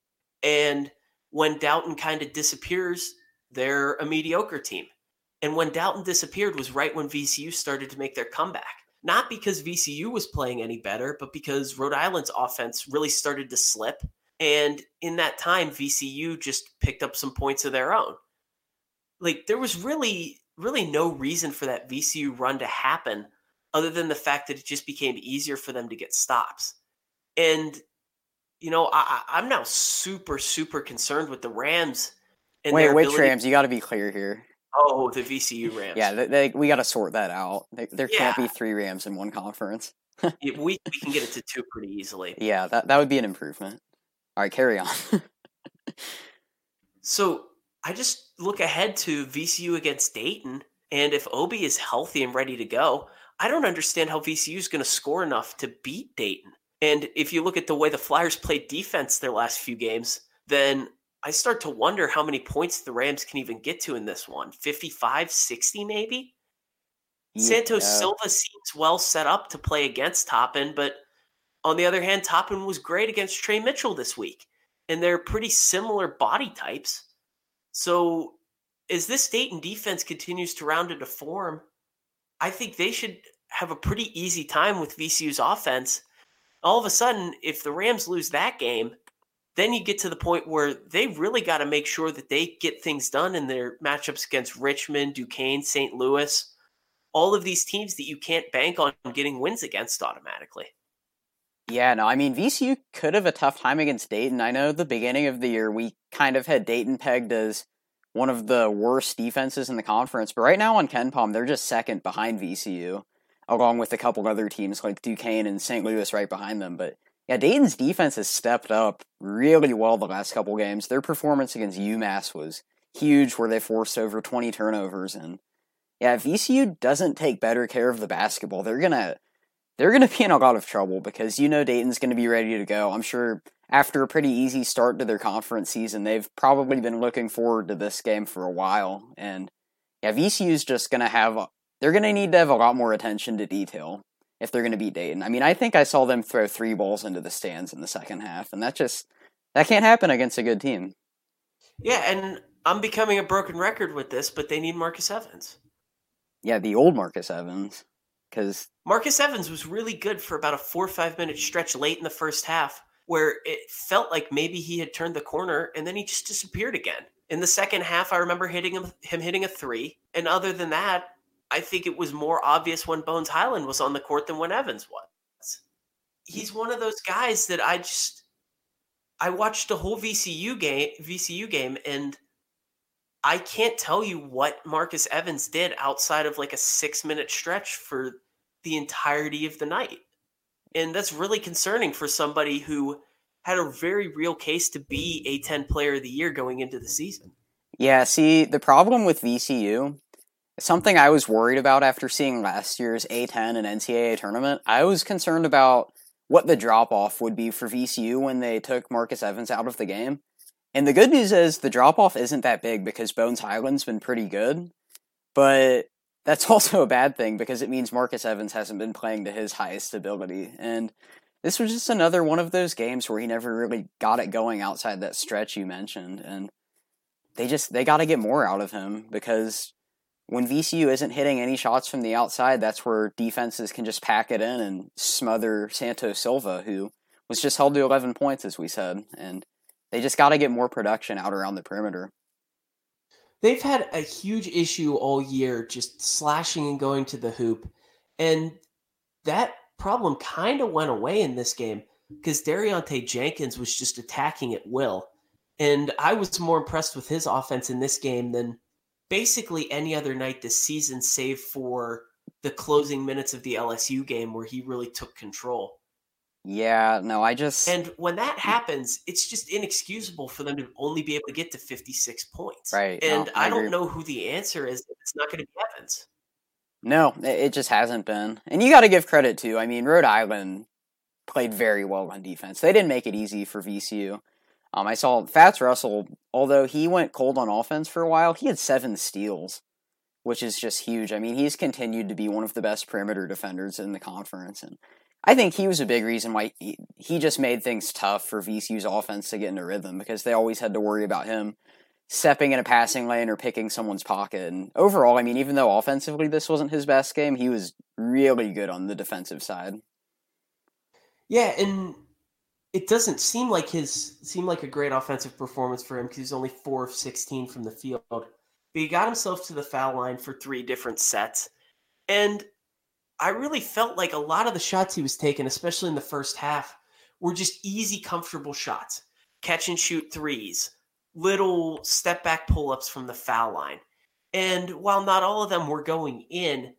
And when Doughton kind of disappears, they're a mediocre team. And when Doughton disappeared was right when VCU started to make their comeback. Not because VCU was playing any better, but because Rhode Island's offense really started to slip. And in that time, VCU just picked up some points of their own. Like, there was really no reason for that VCU run to happen other than the fact that it just became easier for them to get stops. And, you know, I'm now super, super concerned with the Rams. And Wait, which Rams? You got to be clear here. Oh, the VCU Rams. Yeah, we got to sort that out. There can't be 3 Rams in one conference. we can get it to 2 pretty easily. Yeah, that would be an improvement. All right, carry on. So I just look ahead to VCU against Dayton, and if Obi is healthy and ready to go, I don't understand how VCU is going to score enough to beat Dayton. And if you look at the way the Flyers played defense their last few games, then I start to wonder how many points the Rams can even get to in this one. 55, 60 maybe? Yeah. Santos Silva seems well set up to play against Toppin, but on the other hand, Toppin was great against Trey Mitchell this week, and they're pretty similar body types. So as this Dayton defense continues to round into form, I think they should have a pretty easy time with VCU's offense. All of a sudden, if the Rams lose that game, then you get to the point where they really got to make sure that they get things done in their matchups against Richmond, Duquesne, St. Louis, all of these teams that you can't bank on getting wins against automatically. Yeah, no, I mean, VCU could have a tough time against Dayton. I know at the beginning of the year, we kind of had Dayton pegged as one of the worst defenses in the conference, but right now on KenPom, they're just second behind VCU, along with a couple other teams like Duquesne and St. Louis right behind them, but yeah, Dayton's defense has stepped up really well the last couple games. Their performance against UMass was huge, where they forced over 20 turnovers. And yeah, if VCU doesn't take better care of the basketball, they're gonna be in a lot of trouble, because you know Dayton's gonna be ready to go. I'm sure after a pretty easy start to their conference season, they've probably been looking forward to this game for a while. And yeah, VCU's just gonna have they're going to need to have a lot more attention to detail if they're going to beat Dayton. I mean, I think I saw them throw 3 balls into the stands in the second half, and that can't happen against a good team. Yeah, and I'm becoming a broken record with this, but they need Marcus Evans. Yeah, the old Marcus Evans. Because Marcus Evans was really good for about a 4 or 5 minute stretch late in the first half where it felt like maybe he had turned the corner and then he just disappeared again. In the second half, I remember him hitting a 3. And other than that, I think it was more obvious when Bones Highland was on the court than when Evans was. He's one of those guys that I watched the whole VCU game, and I can't tell you what Marcus Evans did outside of like a 6-minute stretch for the entirety of the night. And that's really concerning for somebody who had a very real case to be a 10 player of the year going into the season. Yeah, see, the problem with VCU, something I was worried about after seeing last year's A10 and NCAA tournament, I was concerned about what the drop-off would be for VCU when they took Marcus Evans out of the game. And the good news is the drop-off isn't that big because Bones Highland's been pretty good. But that's also a bad thing because it means Marcus Evans hasn't been playing to his highest ability. And this was just another one of those games where he never really got it going outside that stretch you mentioned. And they got to get more out of him because when VCU isn't hitting any shots from the outside, that's where defenses can just pack it in and smother Santos Silva, who was just held to 11 points, as we said. And they just got to get more production out around the perimeter. They've had a huge issue all year just slashing and going to the hoop. And that problem kind of went away in this game because De'Riante Jenkins was just attacking at will. And I was more impressed with his offense in this game than basically any other night this season, save for the closing minutes of the LSU game where he really took control. Yeah, no, And when that happens, it's just inexcusable for them to only be able to get to 56 points. Right. And No, I agree. don't know who the answer is if it's not going to be Evans. No, it just hasn't been. And you got to give credit to, I mean, Rhode Island played very well on defense. They didn't make it easy for VCU. I saw Fats Russell, although he went cold on offense for a while, he had 7 steals, which is just huge. I mean, he's continued to be one of the best perimeter defenders in the conference. And I think he was a big reason why he just made things tough for VCU's offense to get into rhythm because they always had to worry about him stepping in a passing lane or picking someone's pocket. And overall, I mean, even though offensively this wasn't his best game, he was really good on the defensive side. Yeah, and it doesn't seem like a great offensive performance for him because he's only 4 of 16 from the field. But he got himself to the foul line for 3 different sets. And I really felt like a lot of the shots he was taking, especially in the first half, were just easy, comfortable shots. Catch and shoot threes, little step back pull-ups from the foul line. And while not all of them were going in,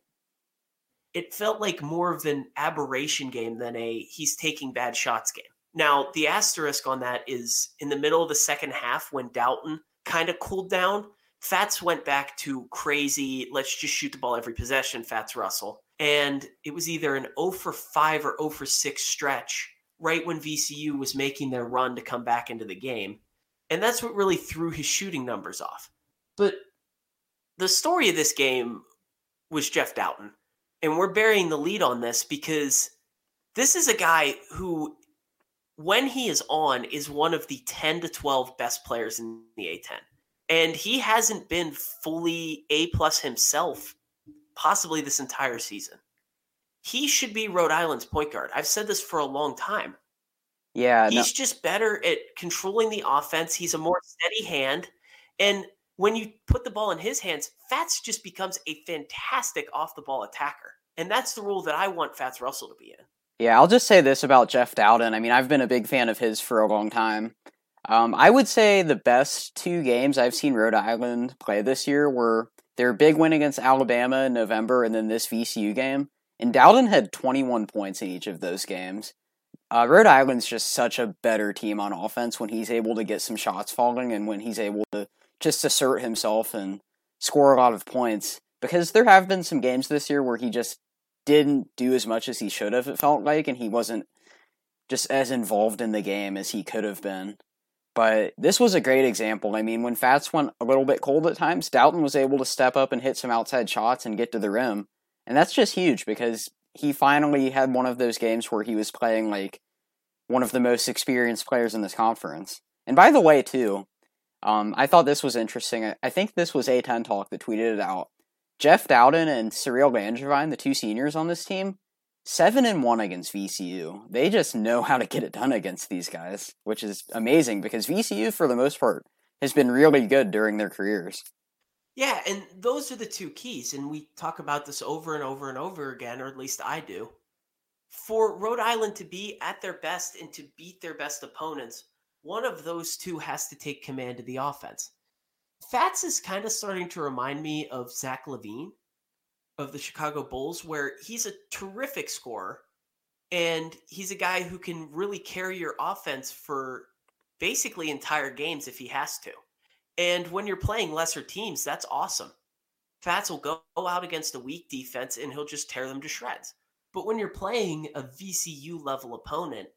it felt like more of an aberration game than a he's taking bad shots game. Now, the asterisk on that is in the middle of the second half when Doughton kind of cooled down, Fats went back to crazy, let's just shoot the ball every possession, Fats Russell. And it was either an 0 for 5 or 0 for 6 stretch right when VCU was making their run to come back into the game. And that's what really threw his shooting numbers off. But the story of this game was Jeff Doughton. And we're burying the lead on this because this is a guy who, when he is on, is one of the 10 to 12 best players in the A10. And he hasn't been fully A+ himself possibly this entire season. He should be Rhode Island's point guard. I've said this for a long time. Yeah, He's just better at controlling the offense. He's a more steady hand. And when you put the ball in his hands, Fats just becomes a fantastic off-the-ball attacker. And that's the role that I want Fats Russell to be in. Yeah, I'll just say this about Jeff Doughton. I mean, I've been a big fan of his for a long time. I would say the best 2 games I've seen Rhode Island play this year were their big win against Alabama in November and then this VCU game. And Doughton had 21 points in each of those games. Rhode Island's just such a better team on offense when he's able to get some shots falling and when he's able to just assert himself and score a lot of points. Because there have been some games this year where he just didn't do as much as he should have, it felt like, and he wasn't just as involved in the game as he could have been. But this was a great example. I mean, when Fats went a little bit cold at times, Doughton was able to step up and hit some outside shots and get to the rim. And that's just huge because he finally had one of those games where he was playing like one of the most experienced players in this conference. And by the way, too, I thought this was interesting. I think this was A10 Talk that tweeted it out. Jeff Dowden and Cyril Langevin, the two seniors on this team, 7-1 against VCU. They just know how to get it done against these guys, which is amazing because VCU, for the most part, has been really good during their careers. Yeah, and those are the two keys, and we talk about this over and over and over again, or at least I do. For Rhode Island to be at their best and to beat their best opponents, one of those two has to take command of the offense. Fats is kind of starting to remind me of Zach LaVine of the Chicago Bulls, where he's a terrific scorer, and he's a guy who can really carry your offense for basically entire games if he has to. And when you're playing lesser teams, that's awesome. Fats will go out against a weak defense, and he'll just tear them to shreds. But when you're playing a VCU level opponent,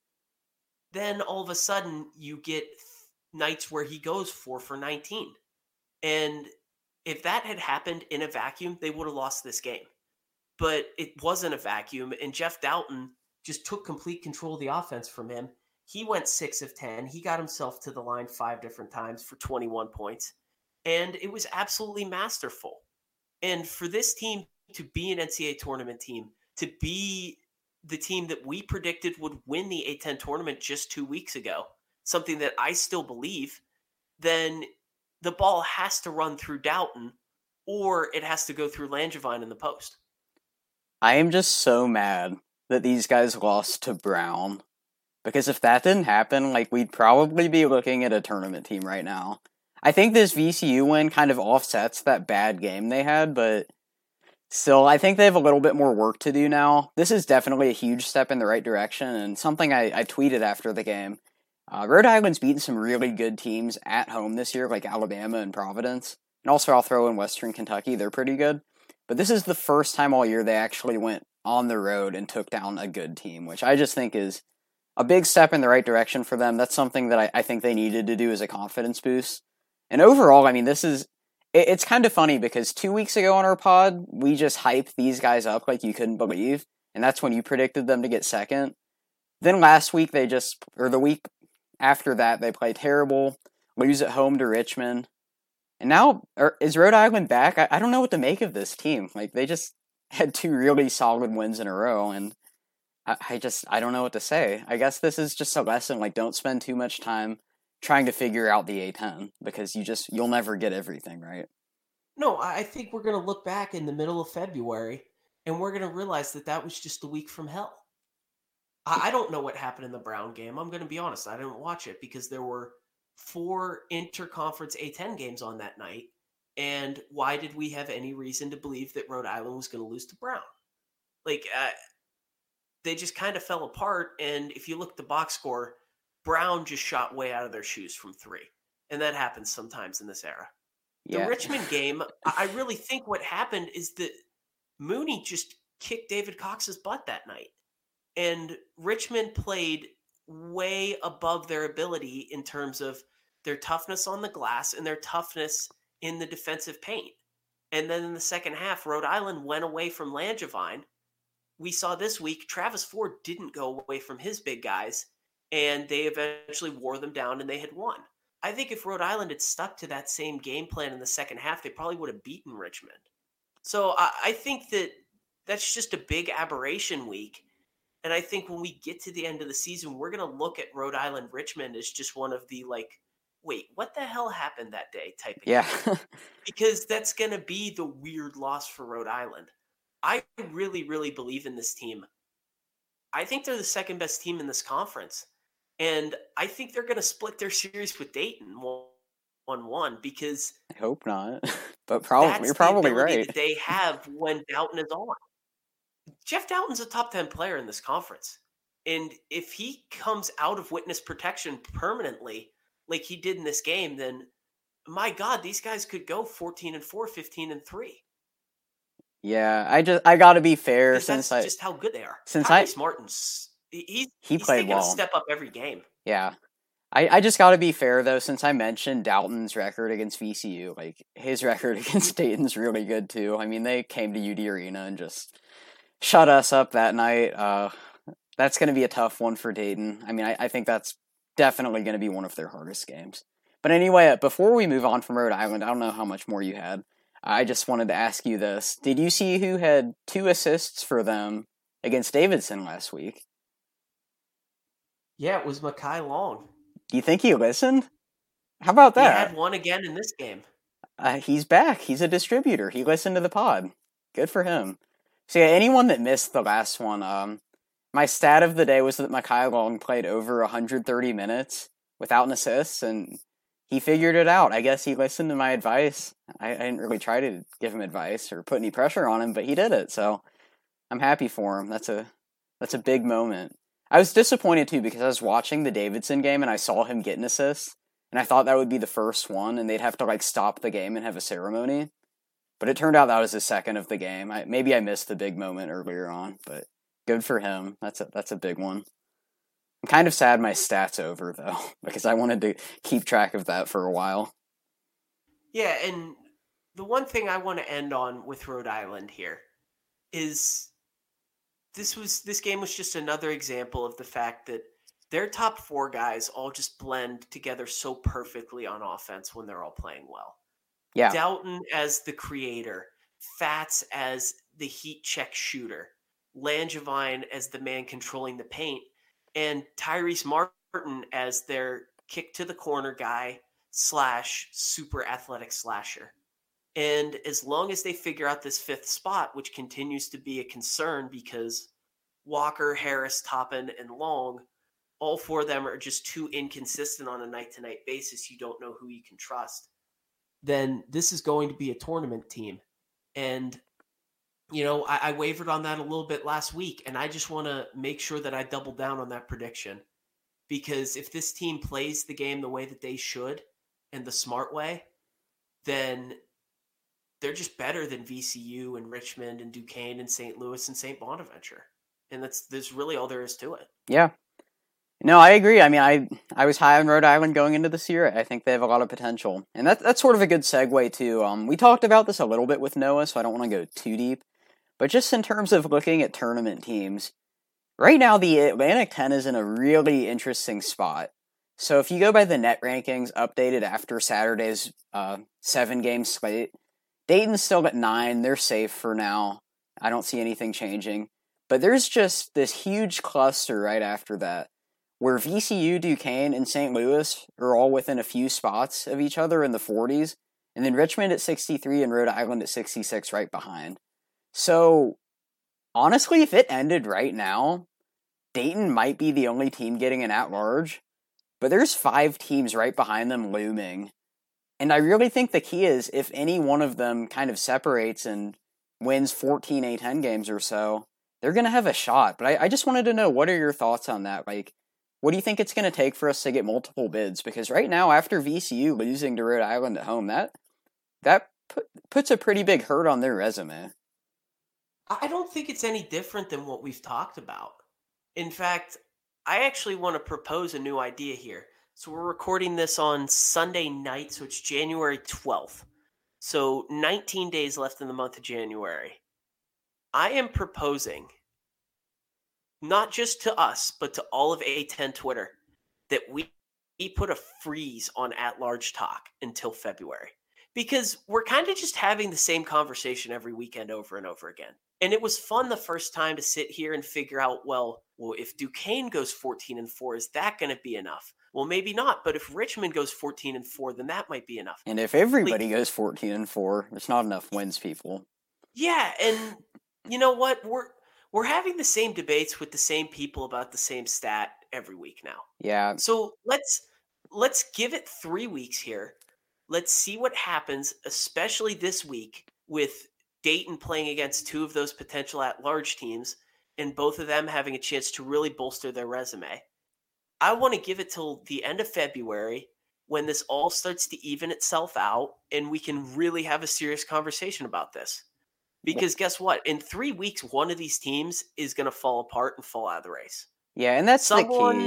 then all of a sudden you get nights where he goes 4 for 19. And if that had happened in a vacuum, they would have lost this game. But it wasn't a vacuum, and Jeff Dowden just took complete control of the offense from him. He went 6 of 10. He got himself to the line 5 different times for 21 points. And it was absolutely masterful. And for this team to be an NCAA tournament team, to be the team that we predicted would win the A10 tournament just 2 weeks ago, something that I still believe, then the ball has to run through Dowden or it has to go through Langevin in the post. I am just so mad that these guys lost to Brown. Because if that didn't happen, like, we'd probably be looking at a tournament team right now. I think this VCU win kind of offsets that bad game they had, but still, I think they have a little bit more work to do now. This is definitely a huge step in the right direction, and something I tweeted after the game. Rhode Island's beaten some really good teams at home this year, like Alabama and Providence. And also, I'll throw in Western Kentucky. They're pretty good. But this is the first time all year they actually went on the road and took down a good team, which I just think is a big step in the right direction for them. That's something that I think they needed to do as a confidence boost. And overall, I mean, it's kind of funny because 2 weeks ago on our pod, we just hyped these guys up like you couldn't believe. And that's when you predicted them to get second. Then last week, the week after that, they play terrible, lose at home to Richmond. And now, is Rhode Island back? I don't know what to make of this team. Like, they just had 2 really solid wins in a row, and I don't know what to say. I guess this is just a lesson, like, don't spend too much time trying to figure out the A10, because you'll never get everything, right? No, I think we're going to look back in the middle of February, and we're going to realize that was just a week from hell. I don't know what happened in the Brown game. I'm going to be honest. I didn't watch it because there were 4 interconference A10 games on that night. And why did we have any reason to believe that Rhode Island was going to lose to Brown? Like, they just kind of fell apart. And if you look at the box score, Brown just shot way out of their shoes from 3. And that happens sometimes in this era. Yeah. The Richmond game, I really think what happened is that Mooney just kicked David Cox's butt that night. And Richmond played way above their ability in terms of their toughness on the glass and their toughness in the defensive paint. And then in the second half, Rhode Island went away from Langevin. We saw this week, Travis Ford didn't go away from his big guys, and they eventually wore them down and they had won. I think if Rhode Island had stuck to that same game plan in the second half, they probably would have beaten Richmond. So I think that's just a big aberration week. And I think when we get to the end of the season, we're going to look at Rhode Island Richmond as just one of the, like, wait, what the hell happened that day type of Yeah. Because that's going to be the weird loss for Rhode Island. I really, really believe in this team. I think they're the second best team in this conference. And I think they're going to split their series with Dayton 1-1 because I hope not. But that's you're probably the ability right. that they have when Dowden is on. Jeff Dowden's a top 10 player in this conference. And if he comes out of witness protection permanently, like he did in this game, then my God, these guys could go 14-4, 15-3. Yeah, I gotta be fair That's just how good they are. Tyrese Martin's he's played taking well. a step up every game. Yeah. I just got to be fair, though, since I mentioned Dalton's record against VCU. Like, his record against Dayton's really good, too. I mean, they came to UD Arena and just shut us up that night. That's going to be a tough one for Dayton. I mean, I think that's definitely going to be one of their hardest games. But anyway, before we move on from Rhode Island, I don't know how much more you had. I just wanted to ask you this. Did you see who had 2 assists for them against Davidson last week? Yeah, it was Mekhi Long. Do you think he listened? How about that? He had one again in this game. He's back. He's a distributor. He listened to the pod. Good for him. So yeah, anyone that missed the last one, my stat of the day was that Mekhi Long played over 130 minutes without an assist, and he figured it out. I guess he listened to my advice. I didn't really try to give him advice or put any pressure on him, but he did it. So I'm happy for him. That's a big moment. I was disappointed too because I was watching the Davidson game and I saw him get an assist, and I thought that would be the first one, and they'd have to like stop the game and have a ceremony. But it turned out that was the second of the game. Maybe I missed the big moment earlier on, but good for him. That's a big one. I'm kind of sad my stat's over though because I wanted to keep track of that for a while. Yeah, and the one thing I want to end on with Rhode Island here is this game was just another example of the fact that their top 4 guys all just blend together so perfectly on offense when they're all playing well. Yeah. Dalton as the creator, Fats as the heat check shooter, Langevin as the man controlling the paint, and Tyrese Martin as their kick to the corner guy / super athletic slasher. And as long as they figure out this 5th spot, which continues to be a concern because Walker, Harris, Toppin, and Long, all 4 of them are just too inconsistent on a night-to-night basis. You don't know who you can trust. Then this is going to be a tournament team. And, you know, I wavered on that a little bit last week, and I just want to make sure that I double down on that prediction. Because if this team plays the game the way that they should and the smart way, then they're just better than VCU and Richmond and Duquesne and St. Louis and St. Bonaventure. And that's really all there is to it. Yeah. No, I agree. I mean, I was high on Rhode Island going into this year. I think they have a lot of potential. And that's sort of a good segue, too. We talked about this a little bit with Noah, so I don't want to go too deep. But just in terms of looking at tournament teams, right now the Atlantic 10 is in a really interesting spot. So if you go by the net rankings updated after Saturday's 7-game slate, Dayton's still at 9. They're safe for now. I don't see anything changing. But there's just this huge cluster right after that, where VCU, Duquesne, and St. Louis are all within a few spots of each other in the 40s, and then Richmond at 63 and Rhode Island at 66 right behind. So, honestly, if it ended right now, Dayton might be the only team getting an at-large, but there's 5 teams right behind them looming. And I really think the key is if any one of them kind of separates and wins 14 A-10 games or so, they're going to have a shot. But I just wanted to know, what are your thoughts on that? Like, what do you think it's going to take for us to get multiple bids? Because right now, after VCU losing to Rhode Island at home, that puts a pretty big hurt on their resume. I don't think it's any different than what we've talked about. In fact, I actually want to propose a new idea here. So we're recording this on Sunday night, so it's January 12th. So 19 days left in the month of January. I am proposing, not just to us, but to all of A10 Twitter, that we put a freeze on at-large talk until February. Because we're kind of just having the same conversation every weekend over and over again. And it was fun the first time to sit here and figure out, well, if Duquesne goes 14-4, is that going to be enough? Well, maybe not. But if Richmond goes 14-4, then that might be enough. And if everybody goes 14-4, there's not enough wins, people. Yeah, and you know what? We're having the same debates with the same people about the same stat every week now. Yeah. So let's give it 3 weeks here. Let's see what happens, especially this week with Dayton playing against 2 of those potential at-large teams and both of them having a chance to really bolster their resume. I want to give it till the end of February when this all starts to even itself out and we can really have a serious conversation about this. Because guess what? In 3 weeks, one of these teams is going to fall apart and fall out of the race. Yeah, and that's the key.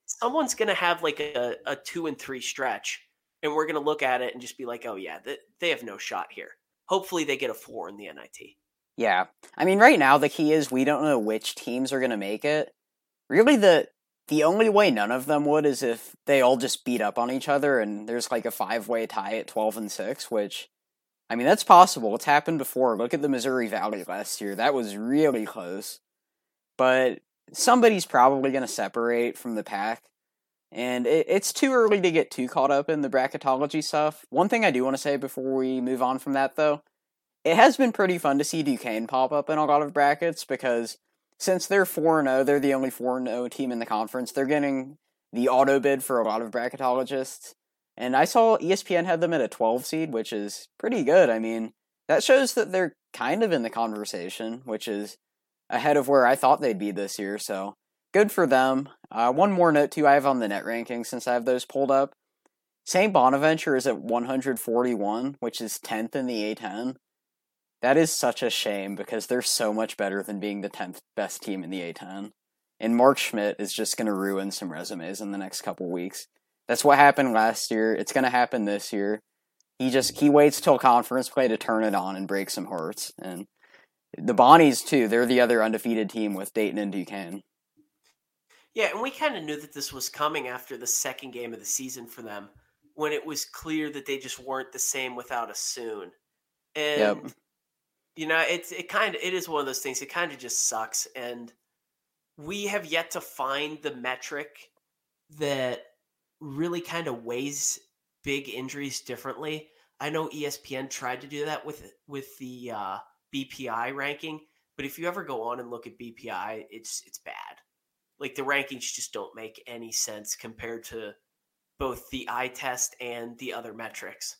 someone's going to have like a 2-3 stretch, and we're going to look at it and just be like, oh yeah, they have no shot here. Hopefully they get a 4 in the NIT. Yeah. I mean, right now the key is we don't know which teams are going to make it. Really, the only way none of them would is if they all just beat up on each other and there's like a 5-way tie at 12-6, which, I mean, that's possible. It's happened before. Look at the Missouri Valley last year. That was really close. But somebody's probably going to separate from the pack. And it's too early to get too caught up in the bracketology stuff. One thing I do want to say before we move on from that, though, it has been pretty fun to see Duquesne pop up in a lot of brackets because since they're 4-0, they're the only 4-0 team in the conference. They're getting the auto bid for a lot of bracketologists. And I saw ESPN had them at a 12 seed, which is pretty good. I mean, that shows that they're kind of in the conversation, which is ahead of where I thought they'd be this year. So good for them. One more note, too, I have on the net rankings since I have those pulled up. St. Bonaventure is at 141, which is 10th in the A10. That is such a shame because they're so much better than being the 10th best team in the A10. And Mark Schmidt is just going to ruin some resumes in the next couple weeks. That's what happened last year. It's going to happen this year. He waits till conference play to turn it on and break some hearts. And the Bonnies, too, they're the other undefeated team with Dayton and Duquesne. Yeah, and we kind of knew that this was coming after the second game of the season for them, when it was clear that they just weren't the same without a Soon. And Yep. you know, it is one of those things. It kind of just sucks, and we have yet to find the metric that really kind of weighs big injuries differently. I know ESPN tried to do that with the BPI ranking, but if you ever go on and look at BPI, it's bad. Like the rankings just don't make any sense compared to both the eye test and the other metrics.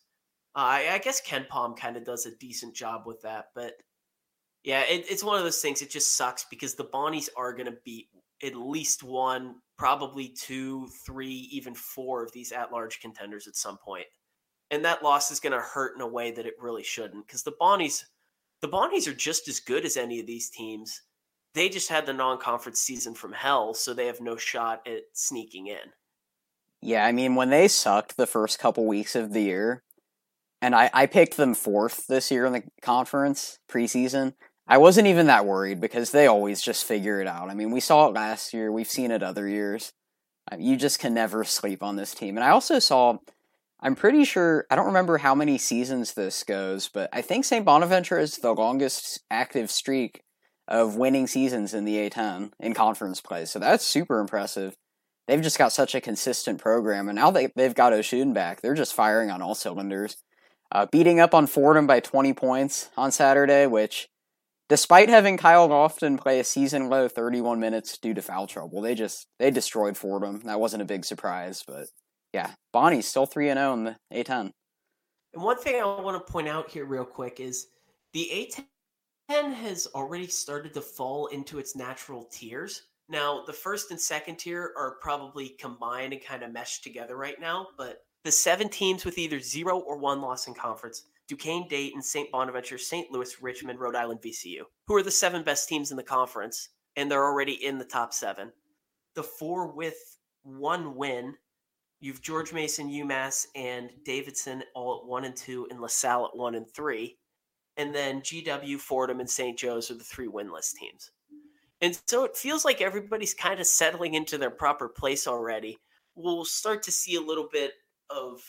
I guess KenPom kind of does a decent job with that, but yeah, it's one of those things. It just sucks because the Bonnies are going to beat at least one, probably 2, 3, even 4 of these at-large contenders at some point. And that loss is going to hurt in a way that it really shouldn't, because the Bonnies are just as good as any of these teams. They just had the non-conference season from hell, so they have no shot at sneaking in. Yeah, I mean, when they sucked the first couple weeks of the year, and I picked them 4th this year in the conference preseason, I wasn't even that worried because they always just figure it out. I mean, we saw it last year. We've seen it other years. You just can never sleep on this team. And I also saw, I'm pretty sure, I don't remember how many seasons this goes, but I think St. Bonaventure is the longest active streak of winning seasons in the A10 in conference play. So that's super impressive. They've just got such a consistent program. And now they've got Oshun back. They're just firing on all cylinders. Beating up on Fordham by 20 points on Saturday, which, despite having Kyle Lofton play a season-low 31 minutes due to foul trouble, they destroyed Fordham. That wasn't a big surprise, but yeah, Bonnie's still 3-0 in the A10. And one thing I want to point out here real quick is the A10 has already started to fall into its natural tiers. Now, the first and second tier are probably combined and kind of meshed together right now, but the 7 teams with either 0 or 1 loss in conference, Duquesne, Dayton, St. Bonaventure, St. Louis, Richmond, Rhode Island, VCU, who are the 7 best teams in the conference, and they're already in the top 7. The 4 with 1 win, you've George Mason, UMass, and Davidson all at 1 and 2, and LaSalle at 1 and 3. And then GW, Fordham, and St. Joe's are the 3 winless teams. And so it feels like everybody's kind of settling into their proper place already. We'll start to see a little bit of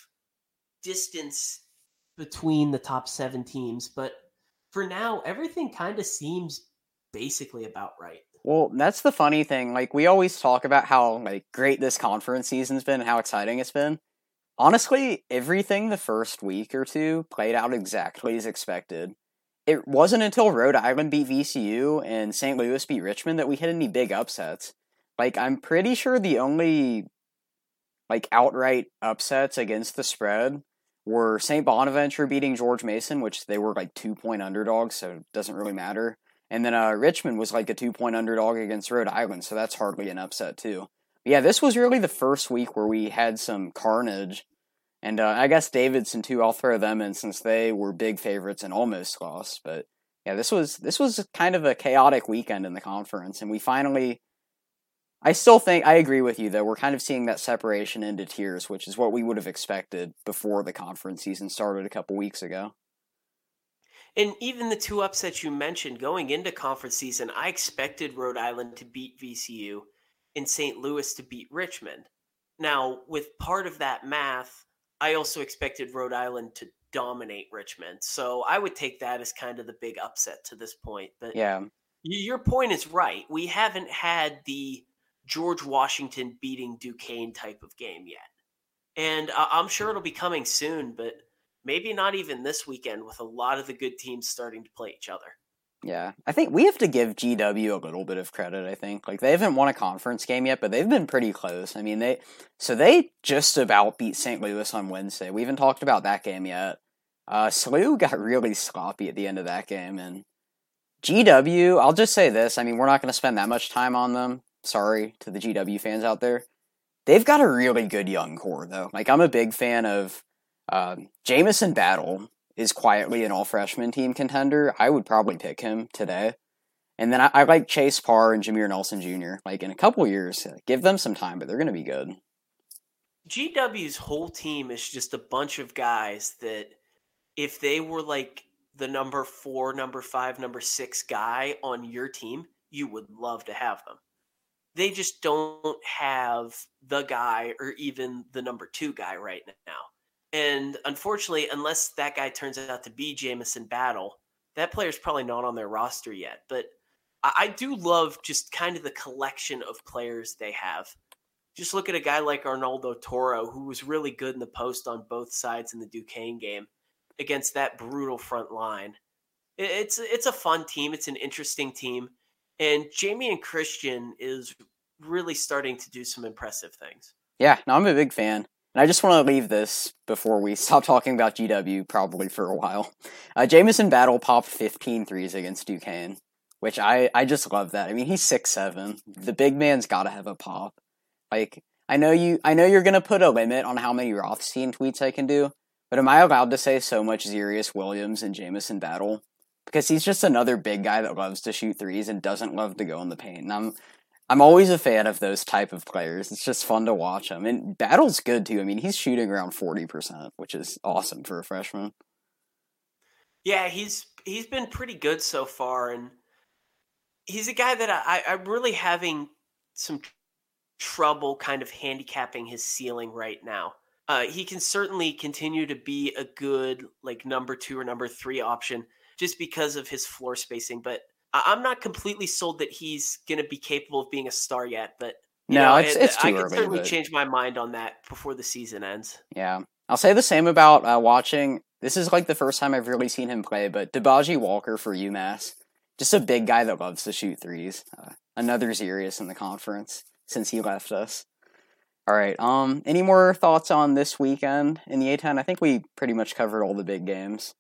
distance between the top 7 teams, but for now, everything kind of seems basically about right. Well, that's the funny thing. Like, we always talk about how great this conference season's been and how exciting it's been. Honestly, everything the first week or 2 played out exactly as expected. It wasn't until Rhode Island beat VCU and St. Louis beat Richmond that we hit any big upsets. I'm pretty sure the only outright upsets against the spread were St. Bonaventure beating George Mason, which they were 2-point underdogs, so it doesn't really matter. And then Richmond was a 2-point underdog against Rhode Island, so that's hardly an upset too. But yeah, this was really the first week where we had some carnage. And I guess Davidson too, I'll throw them in since they were big favorites and almost lost. But yeah, this was kind of a chaotic weekend in the conference, and we finally I still think I agree with you though. We're kind of seeing that separation into tiers, which is what we would have expected before the conference season started a couple weeks ago. And even the two upsets you mentioned going into conference season, I expected Rhode Island to beat VCU and St. Louis to beat Richmond. Now, with part of that math, I also expected Rhode Island to dominate Richmond. So I would take that as kind of the big upset to this point. But Yeah. Your point is right. We haven't had the George Washington beating Duquesne type of game yet. And I'm sure it'll be coming soon, but maybe not even this weekend with a lot of the good teams starting to play each other. Yeah. I think we have to give GW a little bit of credit, I think. Like, they haven't won a conference game yet, but they've been pretty close. I mean, they just about beat St. Louis on Wednesday. We haven't talked about that game yet. SLU got really sloppy at the end of that game, and GW, I'll just say this. I mean, we're not going to spend that much time on them. Sorry to the GW fans out there. They've got a really good young core, though. Like, I'm a big fan of Jamison Battle is quietly an all-freshman team contender. I would probably pick him today. And then I like Chase Parr and Jameer Nelson Jr. Like, in a couple years, give them some time, but they're going to be good. GW's whole team is just a bunch of guys that if they were like the number 4, number 5, number 6 guy on your team, you would love to have them. They just don't have the guy or even the number 2 guy right now. And unfortunately, unless that guy turns out to be Jamison Battle, that player's probably not on their roster yet. But I do love just kind of the collection of players they have. Just look at a guy like Arnaldo Toro, who was really good in the post on both sides in the Duquesne game against that brutal front line. It's a fun team. It's an interesting team. And Jamie and Christian is really starting to do some impressive things. Yeah, no, I'm a big fan. And I just want to leave this before we stop talking about GW probably for a while. Jamison Battle popped 15 threes against Duquesne, which I just love that. I mean, he's 6'7". The big man's got to have a pop. Like, I know you're going to put a limit on how many Rothstein tweets I can do, but am I allowed to say so much Zarius Williams and Jamison Battle? Because he's just another big guy that loves to shoot threes and doesn't love to go in the paint. And I'm always a fan of those type of players. It's just fun to watch them. And Battle's good, too. I mean, he's shooting around 40%, which is awesome for a freshman. Yeah, he's been pretty good so far. And he's a guy that I'm really having some trouble kind of handicapping his ceiling right now. He can certainly continue to be a good like number 2 or number 3 option just because of his floor spacing. But I'm not completely sold that he's going to be capable of being a star yet. But it's too early. I can certainly change my mind on that before the season ends. Yeah. I'll say the same about watching. This is like the first time I've really seen him play, but Debaji Walker for UMass. Just a big guy that loves to shoot threes. Another Zarius in the conference since he left us. All right. Any more thoughts on this weekend in the A-10? I think we pretty much covered all the big games.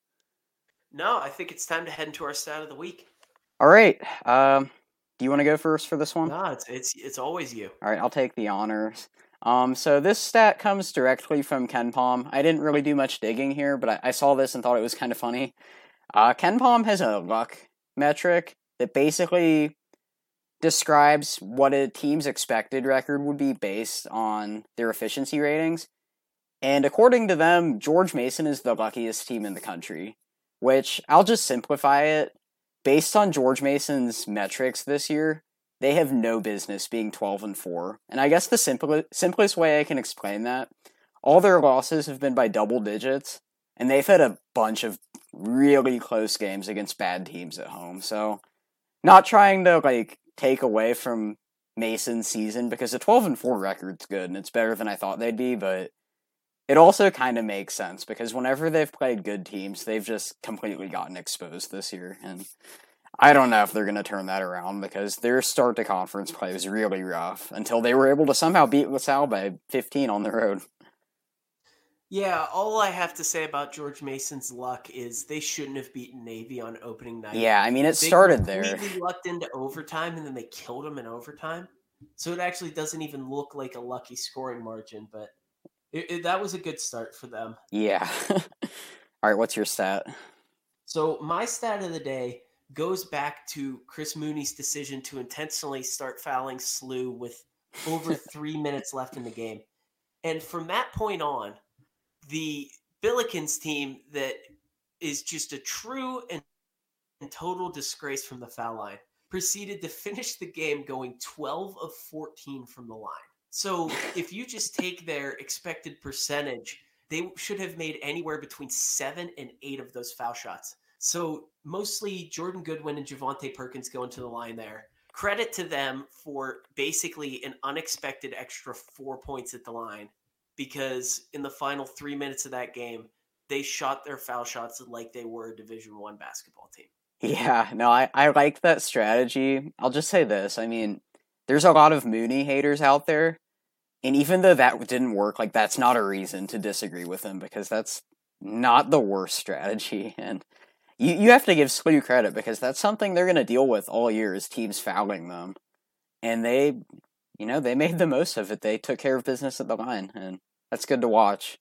No, I think it's time to head into our stat of the week. All right. Do you want to go first for this one? No, it's always you. All right, I'll take the honors. So this stat comes directly from KenPom. I didn't really do much digging here, but I saw this and thought it was kind of funny. KenPom has a luck metric that basically describes what a team's expected record would be based on their efficiency ratings. And according to them, George Mason is the luckiest team in the country, which I'll just simplify it. Based on George Mason's metrics this year, they have no business being 12-4. And I guess the simplest way I can explain that, all their losses have been by double digits, and they've had a bunch of really close games against bad teams at home. So, not trying to take away from Mason's season, because a 12-4 record's good, and it's better than I thought they'd be, but it also kind of makes sense, because whenever they've played good teams, they've just completely gotten exposed this year, and I don't know if they're going to turn that around, because their start to conference play was really rough, until they were able to somehow beat LaSalle by 15 on the road. Yeah, all I have to say about George Mason's luck is they shouldn't have beaten Navy on opening night. Yeah, I mean, it started there. They completely lucked into overtime, and then they killed them in overtime. So it actually doesn't even look like a lucky scoring margin, but that was a good start for them. Yeah. All right, what's your stat? So my stat of the day goes back to Chris Mooney's decision to intentionally start fouling SLU with over 3 minutes left in the game. And from that point on, the Billikens team that is just a true and total disgrace from the foul line proceeded to finish the game going 12 of 14 from the line. So if you just take their expected percentage, they should have made anywhere between 7 and 8 of those foul shots. So mostly Jordan Goodwin and Javonte Perkins going to the line there. Credit to them for basically an unexpected extra 4 points at the line, because in the final 3 minutes of that game, they shot their foul shots like they were a Division I basketball team. Yeah, no, I like that strategy. I'll just say this. I mean, there's a lot of Mooney haters out there, and even though that didn't work, like, that's not a reason to disagree with him, because that's not the worst strategy. And you have to give SLU credit, because that's something they're going to deal with all year, is teams fouling them. And they made the most of it. They took care of business at the line, and that's good to watch.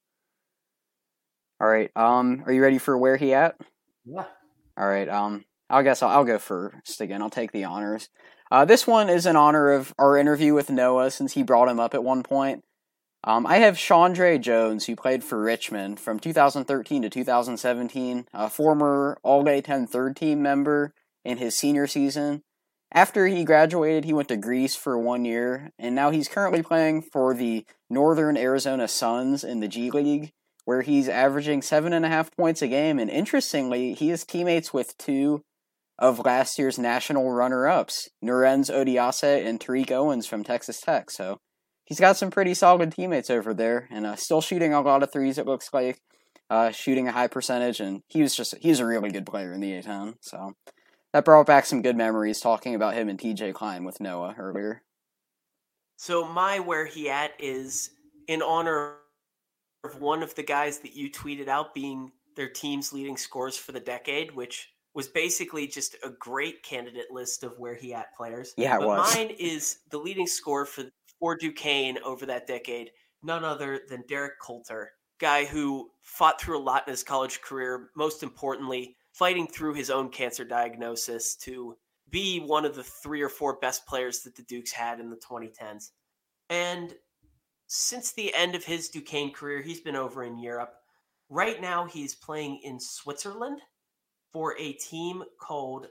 All right, are you ready for where he at? Yeah. All right, I guess I'll go first again. I'll take the honors. This one is in honor of our interview with Noah, since he brought him up at one point. I have Chandre Jones, who played for Richmond from 2013 to 2017, a former All-A-10 third-team member in his senior season. After he graduated, he went to Greece for 1 year, and now he's currently playing for the Northern Arizona Suns in the G League, where he's averaging 7.5 points a game, and interestingly, he is teammates with 2 of last year's national runner-ups, Nurenz Odiase and Tariq Owens from Texas Tech. So he's got some pretty solid teammates over there, and still shooting a lot of threes, it looks like, shooting a high percentage, and he's a really good player in the A-10. So that brought back some good memories talking about him and TJ Klein with Noah earlier. So my where he at is in honor of one of the guys that you tweeted out being their team's leading scorers for the decade, which was basically just a great candidate list of where he at players. Yeah, it was. Mine is the leading scorer for Duquesne over that decade, none other than Derek Coulter, guy who fought through a lot in his college career, most importantly, fighting through his own cancer diagnosis to be one of the 3 or 4 best players that the Dukes had in the 2010s. And since the end of his Duquesne career, he's been over in Europe. Right now, he's playing in Switzerland for a team called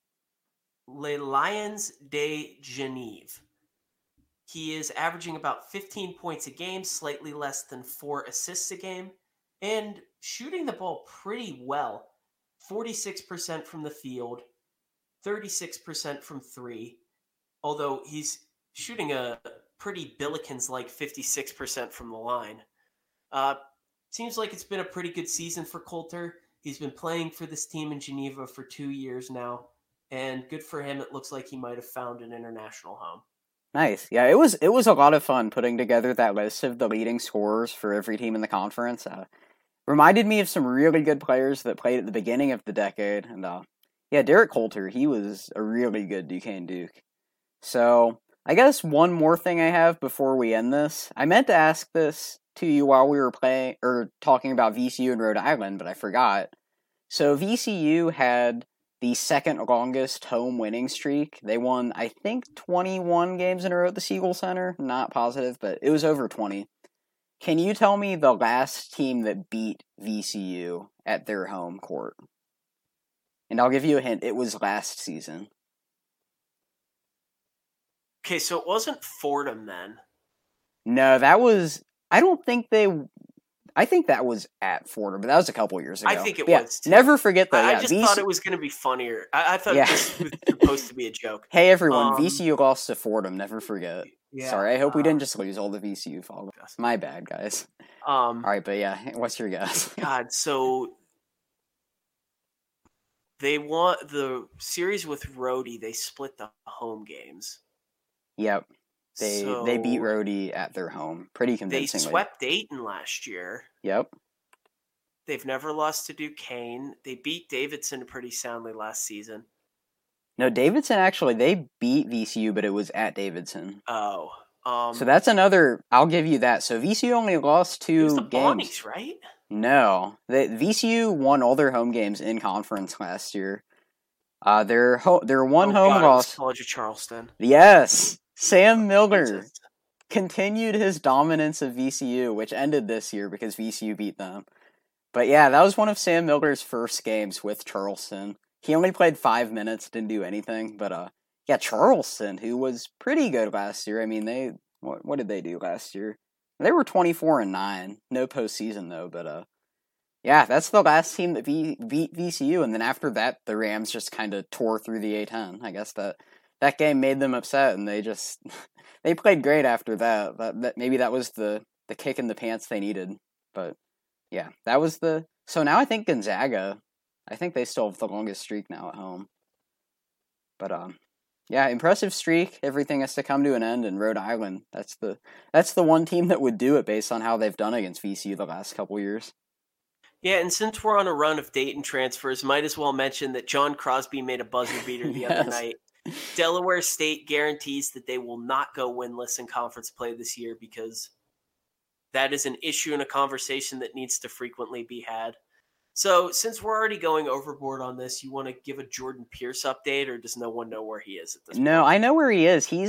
Les Lions de Genève. He is averaging about 15 points a game, slightly less than 4 assists a game, and shooting the ball pretty well. 46% from the field, 36% from 3, although he's shooting a pretty Billikens-like 56% from the line. Seems like it's been a pretty good season for Coulter. He's been playing for this team in Geneva for 2 years now, and good for him. It looks like he might have found an international home. Nice. Yeah, it was a lot of fun putting together that list of the leading scorers for every team in the conference. Reminded me of some really good players that played at the beginning of the decade. And yeah, Derek Coulter, he was a really good Duquesne Duke. So I guess one more thing I have before we end this. I meant to ask this to you while we were talking about VCU and Rhode Island, but I forgot. So VCU had the second longest home winning streak. They won, I think, 21 games in a row at the Siegel Center. Not positive, but it was over 20. Can you tell me the last team that beat VCU at their home court? And I'll give you a hint. It was last season. Okay, so it wasn't Fordham then. No, that was... I think that was at Fordham, but that was a couple years ago. I think it was, too. Never forget that. I just thought it was going to be funnier. I thought this was supposed to be a joke. Hey, everyone, VCU lost to Fordham. Never forget. Yeah, sorry, I hope we didn't just lose all the VCU followers. My bad, guys. All right, but yeah, what's your guess? God, so they won the series with Rhodey. They split the home games. Yep. They beat Rhodey at their home pretty convincingly. They swept Dayton last year. Yep. They've never lost to Duquesne. They beat Davidson pretty soundly last season. No, Davidson actually, they beat VCU, but it was at Davidson. Oh. So that's another, I'll give you that. So VCU only lost 2 games. It was the Bonnies, right? No. VCU won all their home games in conference last year. Their one home loss. College of Charleston. Yes. Sam Miller. continued his dominance of VCU, which ended this year because VCU beat them. But yeah, that was one of Sam Miller's first games with Charleston. He only played 5 minutes, didn't do anything. But yeah, Charleston, who was pretty good last year. I mean, what did they do last year? They were 24-9. No postseason though, but yeah, that's the last team that beat VCU, and then after that, the Rams just kind of tore through the A-10. I guess that game made them upset, and they just they played great after that. That maybe that was the kick in the pants they needed. But yeah, that was so now I think Gonzaga, I think they still have the longest streak now at home. But yeah, impressive streak. Everything has to come to an end, and Rhode Island, that's the one team that would do it based on how they've done against VCU the last couple years. Yeah, and since we're on a run of Dayton transfers, might as well mention that John Crosby made a buzzer beater the other night. Delaware State guarantees that they will not go winless in conference play this year because that is an issue and a conversation that needs to frequently be had. So since we're already going overboard on this, you want to give a Jordan Pierce update, or does no one know where he is at this point? No, I know where he is. He is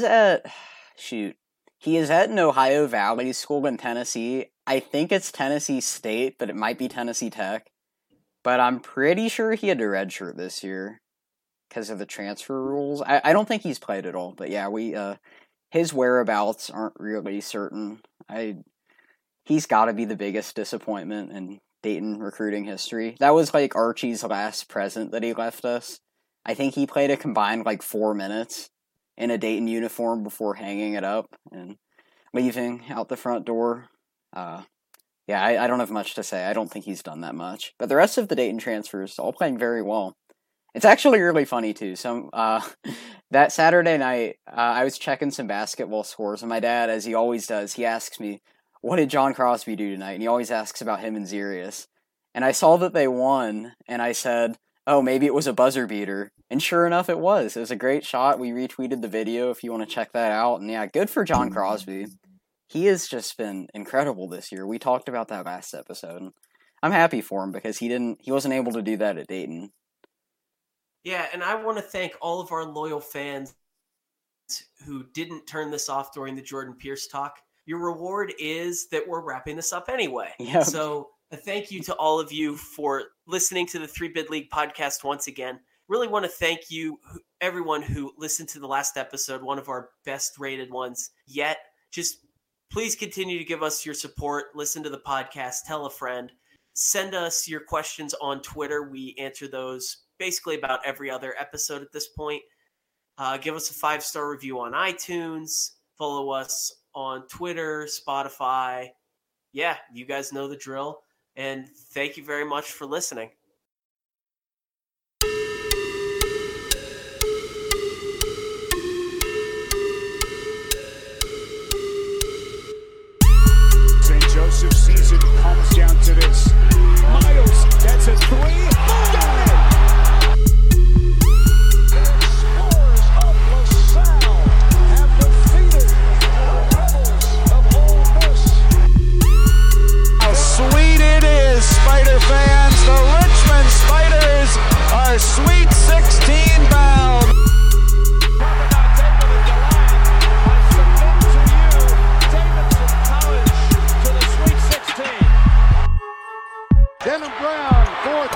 at an Ohio Valley school in Tennessee. I think it's Tennessee State, but it might be Tennessee Tech. But I'm pretty sure he had to redshirt this year because of the transfer rules. I don't think he's played at all. But yeah, his whereabouts aren't really certain. He's got to be the biggest disappointment in Dayton recruiting history. That was like Archie's last present that he left us. I think he played a combined 4 minutes in a Dayton uniform before hanging it up and leaving out the front door. Yeah, I don't have much to say. I don't think he's done that much. But the rest of the Dayton transfers, all playing very well. It's actually really funny, too. That Saturday night, I was checking some basketball scores, and my dad, as he always does, he asks me, what did John Crosby do tonight? And he always asks about him and Xerius. And I saw that they won, and I said, oh, maybe it was a buzzer beater. And sure enough, it was. It was a great shot. We retweeted the video if you want to check that out. And yeah, good for John Crosby. He has just been incredible this year. We talked about that last episode. And I'm happy for him because he wasn't able to do that at Dayton. Yeah, and I want to thank all of our loyal fans who didn't turn this off during the Jordan Pierce talk. Your reward is that we're wrapping this up anyway. Yep. So a thank you to all of you for listening to the 3-Bid League podcast once again. Really want to thank you, everyone who listened to the last episode, one of our best rated ones yet. Just please continue to give us your support. Listen to the podcast. Tell a friend. Send us your questions on Twitter. We answer those basically about every other episode at this point. Give us a 5-star review on iTunes. Follow us on Twitter, Spotify. Yeah, you guys know the drill. And thank you very much for listening. St. Joseph season comes down to this. Miles gets a 3. Got it! The Explorers of LaSalle have defeated the Rebels of Ole Miss. How sweet it is, Spider fans. The Richmond Spiders are Sweet 16 bound. Denham Brown, 4th